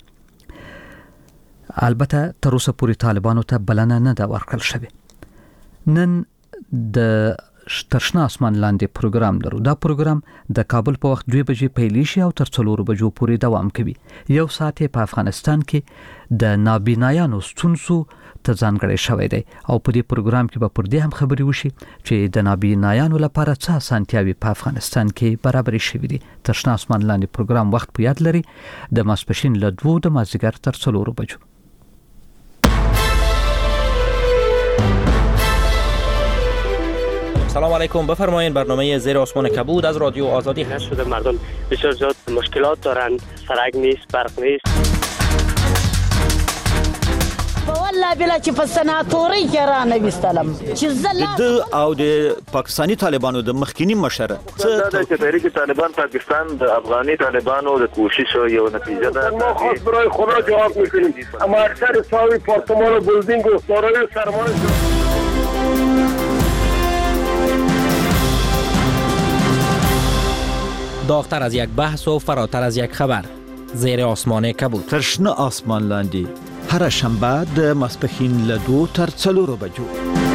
S1: البته تر اوسه پورې طالبانو ته بلنه نه ده ورکړل شوې. نن د ترشنا اسمان لاندې پروګرام لرو. دا پروګرام د کابل په وخت 2 بجې پیل شي او تر 4 بجو پورې دوام کوي. یو ساعت په افغانستان کې د نابینایانو ستونزو ته ځانګړی شوی دی او په دې پروګرام کې به پر دې هم خبري وشي چې د نابینایانو لپاره څه اسانتیاوي په افغانستان کې برابرې شوې دي. ترشنا اسمان لاندې پروګرام وخت په یاد لري د ماسپښین له 2 د مازیګر تر 4 بجو.
S2: سلام علیکم، بفرمایید. برنامه زیر آسمان کبود از رادیو آزادی هست.
S6: شده مردم بسیار زیاد مشکلات دارند، سرک نیست، برق نیست.
S14: والله بلا چې په سناتوري کې را نه وستلم چې زله
S2: د او د پاکستانی طالبانو د مخکینی مشره
S24: چې تحریک طالبان پاکستان د افغاني طالبانو د کوشش یو نتیجه ده.
S25: ما خاص برای خدا جواب میکنیم. اما اکثر ساوی پارتمان و بلدینگ و سارای سرمایه
S2: داغتر از یک بحث و فراتر از یک خبر. زیر آسمان کبود.
S19: ترشنا آسمان لاندې هر شنبه د ماسپښین له 2 تر 4 بجو.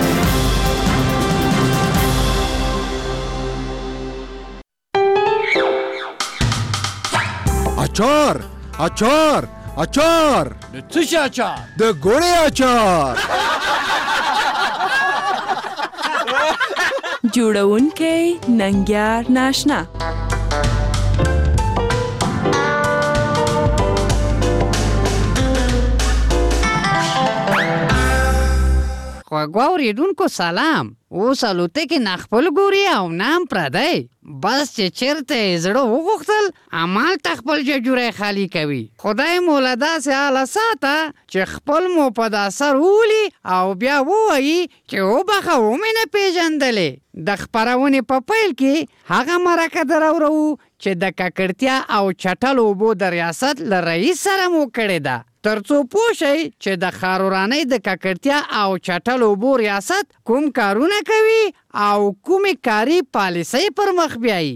S20: اچار اچار اچار
S26: د څه شي اچار؟
S20: د ګوړې اچار.
S27: جوړونکی ننګیار ناشنا.
S28: خواږه اوریدونکو سلام. اوس الوتکې نه خپل ګوري او نام پردی. بس چې چیرته زړه وغوښتل همالته خپل ججوری خالی کوي. خدای مو له داسې حاله ساته چې خپل مو په دا سر وولي او بیا ووایي چې وبخه ومې نه پیژندلې. د خپرونې په پیل کې هغه مرکه درورو چې د ککړتیا او چټل اوبو د ریاست له رئیس سره مو کړې ده، ترڅو پوه شئ چې د ښاروالۍ د ککړتیا او چټل اوبو ریاست کوم کارونه کوي او کومې کاري پالیسۍ پر مخ بیایي.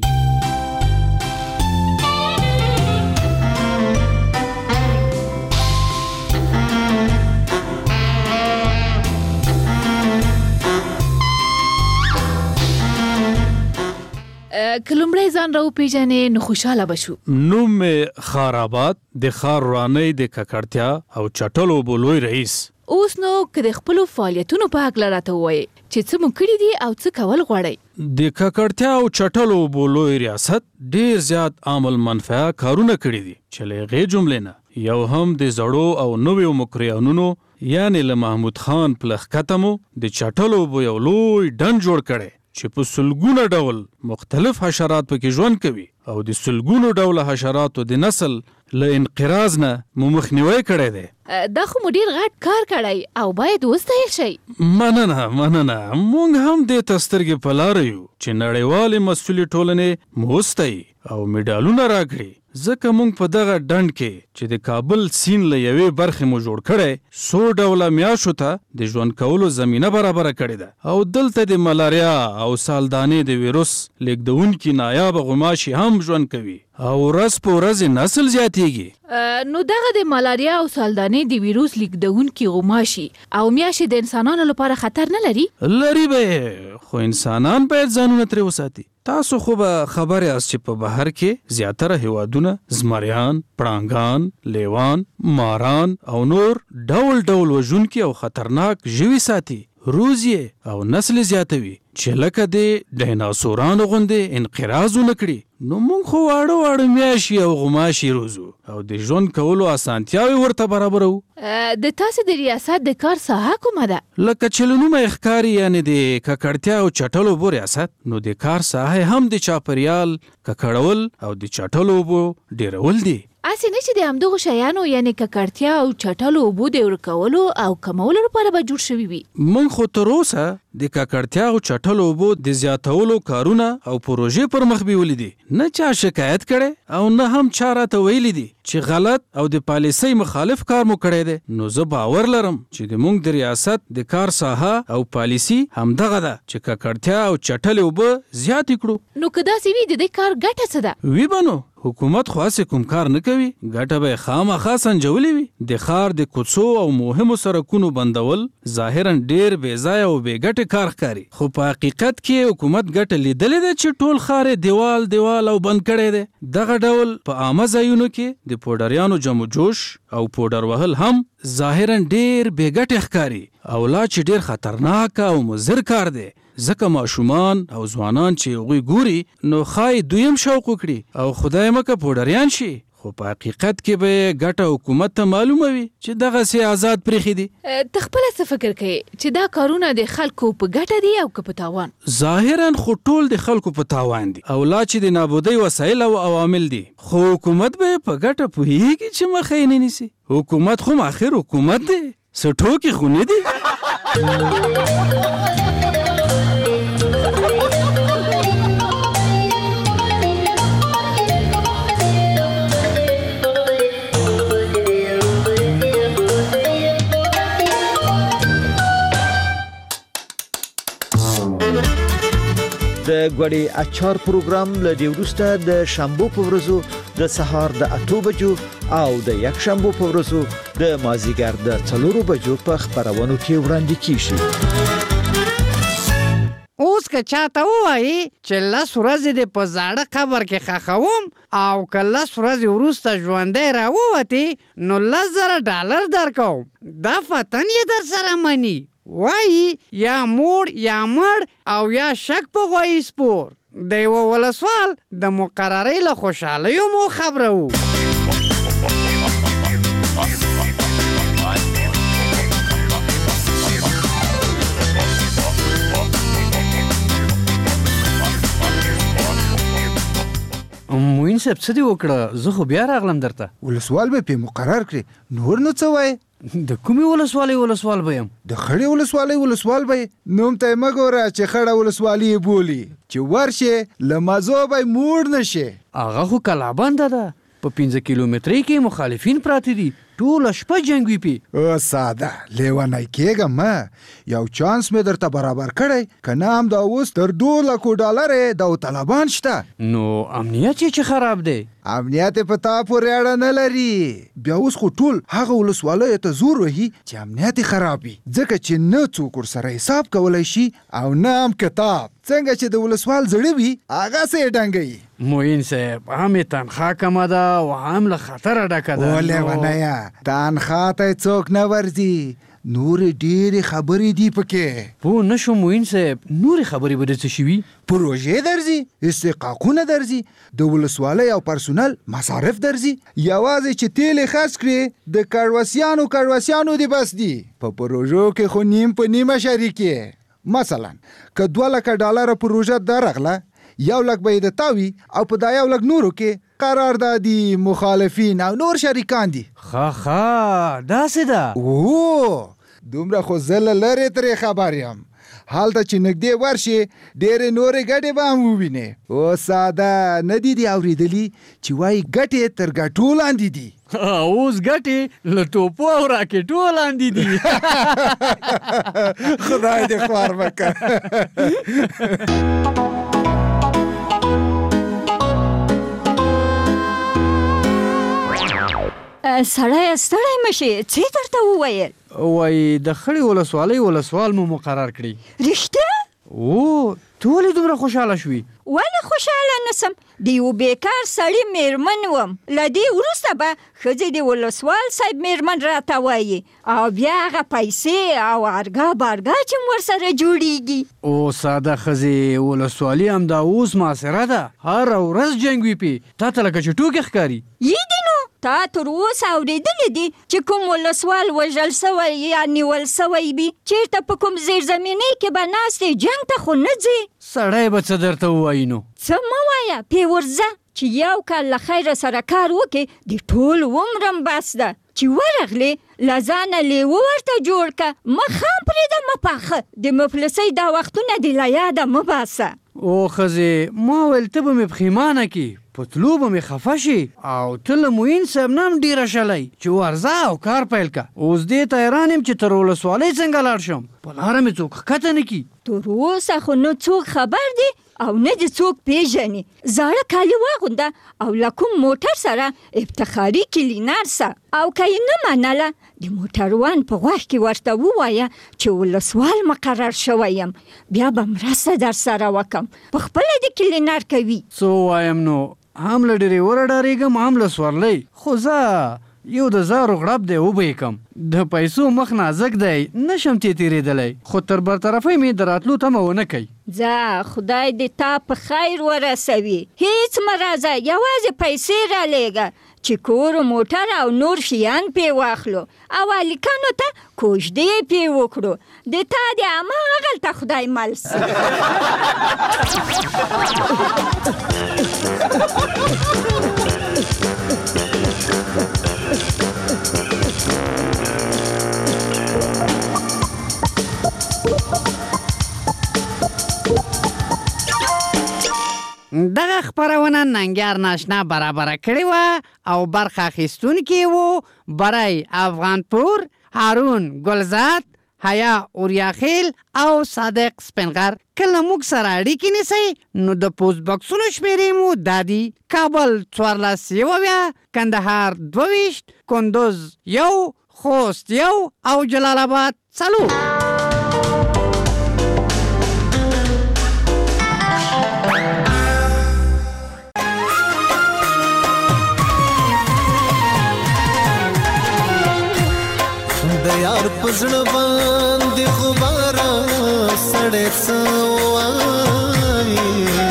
S21: کلمړی ځان راو پیژنې نو خوشاله بشو.
S22: نوم خارابات د ښاروالۍ د ککړتیا او چټلو بولوي رئیس.
S21: اوس نو که د خپلو فعالیتونو په هکله راته ووایې چې څه مو کړي دي او څه کول غواړئ.
S22: د ککړتیا او چټلو بولوي ریاست ډیر زیات عامل منفعه کارونه کړي دي چې له هغې جملې نه یو هم د زړو او نویو مکریانونو یعنې له محمود خان پلخکته مو د چټلو بو یو لوی ډنډ جوړ کړی چې په سلګونه ډول مختلف حشرات پکې ژوند کوي او د سلګونو ډول حشراتو د نسل له انقراض نه مو مخنیوی کړی دی.
S21: دا خو مو ډیر غټ کار کړی او باید وستایل شي.
S22: مننه موږ هم دې ته سترګې په لاره یو چې نړیوالې مسؤلې ټولنې مو وستایي او میډالونه راکړي، ځکه موږ په دغه ډنډ کې چې د کابل سیند له یوې برخې مو جوړ کړی 100 ډوله میاشو ته د ژوند کولو زمینه برابره کړې ده او دلته د ملاریا او سالدانې د ویروس لیږدونکي نایابه غوماشي هم ژوند کوي او ورځ په ورځ نسل زیاتیږي.
S21: نو دغه د ملاریا او سالدانې د ویروس لیږدونکي غوماشي او میاشې د انسانانو لپاره خطر نه لري؟
S22: لري به، خو انسانان باید ځانونه ترې وساتي. تاسو خو به خبر یاست چې په بهر کې زیاتره هیوادونه زمریان، پړانګان، لیوان، ماران او نور ډول ډول وژونکي او خطرناک ژوي ساتي، روزي او نسل زیاتوي چې لکه د ډایناسورانو غوندې انقراض ونه کړي. نو موږ خو واړه میاشي او غوماشي روزو او د ژوند کولو اسانتیاوې ورته برابرو.
S21: د تاسې د ریاست د کار ساحه کومه ده؟
S22: لکه چې له نومه یې ښکاري یعنې د ککړتیا او چټلو اوبو ریاست، نو د کار ساحه هم د چاپریال ککړول او د چټلو اوبو ډیرول دي.
S21: اسې نه چې د همدغو شیانو یعنې ککړتیا او چټلو اوبو د ورکولو او کمولو لپاره به جوړ شوي وي.
S22: موږ خو تر اوسه د ککړتیا او چټلو اوبو د زیاتولو کارونه او پروژې پر مخ بیولې دي. نه چا شکایت کړي او نه هم چا راته ویلي دي چې غلط او د پالیسۍ مخالف کار مو کړی دی. نو زه باور لرم چې د موږ د ریاست د کار ساحه او پالیسي همدغه ده چې ککړتیا او چټلې اوبه زیاتې کړو.
S21: نو که داسې وي د دې کار ګټه څه ده؟
S22: وی به نو حکومت خو هسې کوم کار نه کوي، ګټه به یې خامخا سنجولې وي. د ښار د کوڅو او مهمو سړکونو بندول ظاهرا ډېر بې ځایه او بې ګټې کار ښکاري، خو په حقیقت کې حکومت ګټه لیدلې ده چې ټول ښار یې دیوال او بند کړی دی. دغه ډول په عامه ځایونو کې د پوډریانو جمع جوش او پوډر وهل هم ظاهرا ډېر بې ګټې ښکاري او لا چې ډېر خطرناک او مضر کار دی. ځکه ماشومان او ځوانان چې هغوی ګوري نو ښایي دوی هم شوق وکړي او خدای مکه پوډریان شي، خو په حقیقت کې به ګټه حکومت ته معلومه وي چې دغسې آزاد پرېښي دي.
S21: ته خپله څه فکر کوې چې دا کارونه د خلکو په ګټه دي او که په تاوان؟
S22: ظاهرا خو ټول د خلکو په تاوان دي او لا چې د نابودۍ وسایل او عوامل دي، خو حکومت به په ګټه پوهېږي چې مخه یې نه نیسي. حکومت خو آخر حکومت دی، څه ټوکې خو نه دي.
S19: د ګوډې اچار پروګرام له دې وروسته د شنبو په ورځو د سهار د 8 بجو او د یک شنبو په ورځو د مازیګر د 4 بجو په خبرونو کې وړاندې کیږي.
S28: اوس که چاته ووایي چې 10 ورځې د په زاړه قبر کې ښخوم او که 10 ورځې وروسته ژوندی راووتې نو $10,000 درکوم، دا فتن یې در سره مني. وایي یا موړ یا مړ او یا شک په غوایي سپور. د یوه ولسوال د مقررۍ له خوشحالیو مو خبرو. موین صاحب څه دې وکړه؟ زه خو بیا راغلم درته.
S20: ولسوال به پې مقرر کړي، نور نو څه وایې؟
S28: د کومې ولسوالۍ ولسوال به یم؟
S20: د خړې ولسوالۍ ولسوال به یې. نوم ته یې مه ګوره چې خړه ولسوالي یې بولي، چې ورشې له مزو به یې موړ نه شي.
S28: هغه خو کلابنده ده، په 15 کیلومترۍ کې مخالفین پراته دي، ټوله شپه جنګ وي پې.
S20: او ساده لیونی کېږم مه، یو چانس مې درته برابر کړی، که نه هم دا اوس تر $200,000 داوطلبان شته.
S28: نو امنیت یې چې خراب دی؟
S20: امنیت په تا پورې اړه نه لري. بیا اوس خو ټول هغه ولسوالیو ته زور وهي چې امنیت یې خراب وي، ځکه چې نه څوک ورسره حساب کولی شي او نه هم کتاب. څنګه چې د ولسوال زړه وي هغسې یې ډنګوي.
S28: موین صاحب هم یې تنخوا کمه ده او هم له خطره ډکه ده.
S20: لیونیه تنخوا ته یې څوک نه ورځي، نورې ډېرې خبرې دي پکې.
S28: پوه نه شو موین صاحب، نورې خبرې به د څه شي وي؟
S20: پروژې درځي، استحقاقونه درځي، د ولسوالۍ او پرسونل مصارف درځي. یوازې چې تیل یې خرڅ کړې د کړوسیانو دې بس دي. په پروژو کې خو نیم په نیمه شریک یې. مثلا که $200,000 پروژه درغله، 100,000 به یې د تاوي او په دا 100,000 نورو کې قراردادي، مخالفین او نور شریکان دي.
S28: ښه داسې ده؟
S20: او دومره خو زه له لرې ترې خبر یم. هلته چې نږدې ورشي ډېرې نورې ګټې به هم ووینې. او ساده نه دي اورېدلي چې وایي ګټې تر ګټو لاندې دي.
S28: اوس ګټې له ټوپو او راکټو لاندې دي.
S20: خدای دې خوار وکړه.
S3: سړی ستړی مشي، څه درته وویل؟
S28: وایي د خړې ولسوالۍ ولسوال مو مقرر کړي.
S3: رښتیا؟
S28: او ته ولې دومره خوشحاله شوي؟
S3: ولې خوشحاله نسم؟ د یو بیکار سړي میرمن وم، له دې وروسته به ښځې د ولسوال صاحب میرمن راته وایي او بیا هغه پیسې او ارګا بارګا چې م ورسره جوړیږي.
S28: او ساده ښځې ولسوالي همدا اوس معاصره ده، هره ورځ جنګ وي پې. تا ته لکه چې ټوکې ښکاري.
S3: یې دي نو تا تر اوسه اورېدلی دي چې کوم ولسوال وژل سوی یا نیول سوی وي؟ چېرته په کوم زیرزمینۍ کې به ناست جنګ ته خو نه ځې.
S28: سړی به څه درته ووایي نو؟
S3: څه مه وایه، پې ورځه. چې یو کال له خیره سره کار وکړي د ټول عمرم بس ده چې ورغلې لزانه لیوه ورته جوړ که مخ هم پرېږده مه پاخه د مفلسۍ دا وختونه د له یاده مه باسه.
S5: او ښځې ما ویل ته به مې پښیمانه کړي په تلو به مې خفه شي او ته له معین صاحب نه هم ډېره شلی چې ورځه او کار پیل که. اوس دې ته حیران یم چې تر ولسوالۍ څنګه لاړ شم په لاره مې څوک ښکته نه کړي.
S3: تر اوسه خو نه څوک خبر دی او نه د څوک پیژني. زاړه کالي واغونده او له کوم موټر سره افتخاري کلینر سه او که یې نه منله د موټروان په غوږ کې ورته ووایه چې ولسوال مقرر شوی یم بیا به مرسته در سره وکم په خپله د کلینر کوي.
S5: څه ووایم نو هم له ډریوره ډارېږم هم له سورلۍ خو زه یو د زارو غړپ دی وبه یې کم د پیسو مخ نازک دی نشم تېرېدلی خو تر برطرفۍ مې د راتلو تمه ونه کوي.
S3: ځه خدای دې تا په خیر ورسوي هیڅ مه راځه یوازې پیسې رالیږه چې کور و موټر او نور شیان پې واخلو او هلکانو ته کوژدې پې وکړو د تا د هماغلته خدای مل سي.
S28: دغه خپرونه ننګیار ناشنا برابره کړې وه او برخه اخیستونکي وو برای افغانپور، هارون ګلزاد، حیا اوریاخیل او صادق سپنغر. کله موږ سره اړیکې نیسئ نو د پوسټ بکسونو شمیرې مو دا دي: کابل 1470، کندهار 22، کندوز 1، خوست 1 او جلال آباد 4.
S7: د یار پزړ باندې غبارا سړې سوای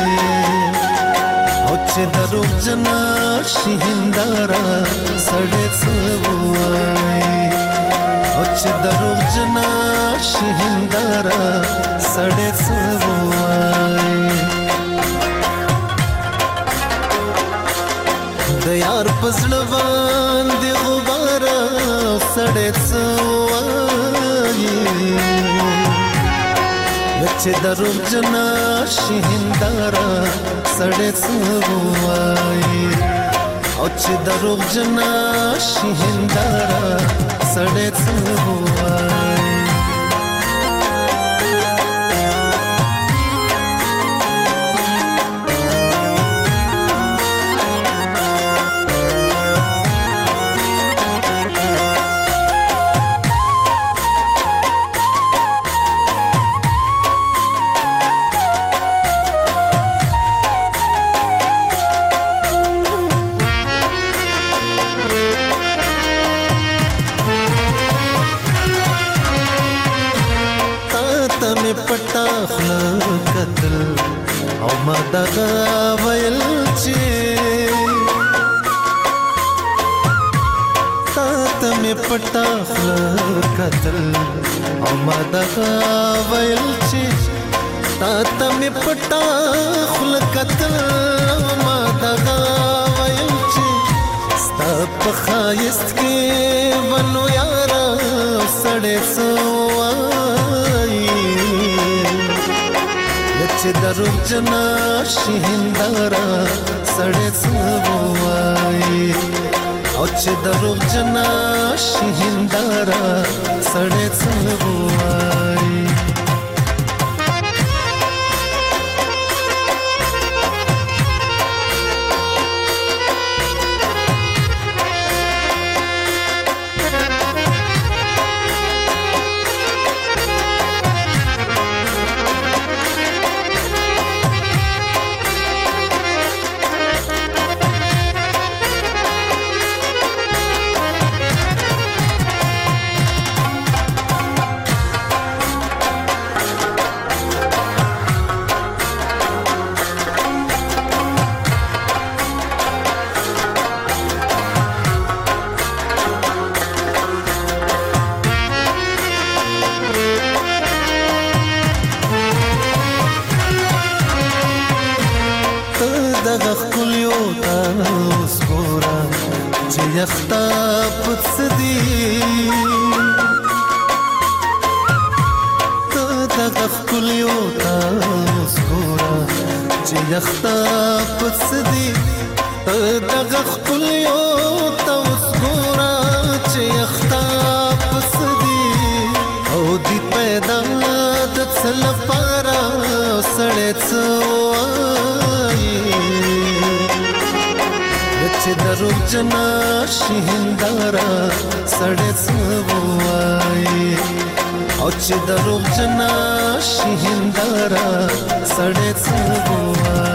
S7: او چې درو جنا شهندارا سړې سوای او چې درو جنا شهندارا سړې سوای د یار پزړ باندې غبارا سړې سوای چې درو جنا شهندارا سړې سوای او چې درو جنا شهندارا سړې سوای. پټا خلا قتل او ما دغه ویل چې تا ته مې پټا خلا قتل او ما دغه ویل چې تا ته مې پټا خلا قتل او ما دغه ویل چې ستا په خایست کې ونو یارا سړې سوای چې درو جنا شهندارا سړې سوای او چې درو جنا شهندارا سړې سوای. چې یختا پڅ دی ته دغه خپل یو تاسو ګورا چې یختا پڅ دی ته دغه خپل یو تاسو ګورا چې یختا پڅ دی او دی پیدا د څل پارا سړې څوای چې درو جنا شهندارا سړې څوای او چې درو جنا شهندارا سړې څوای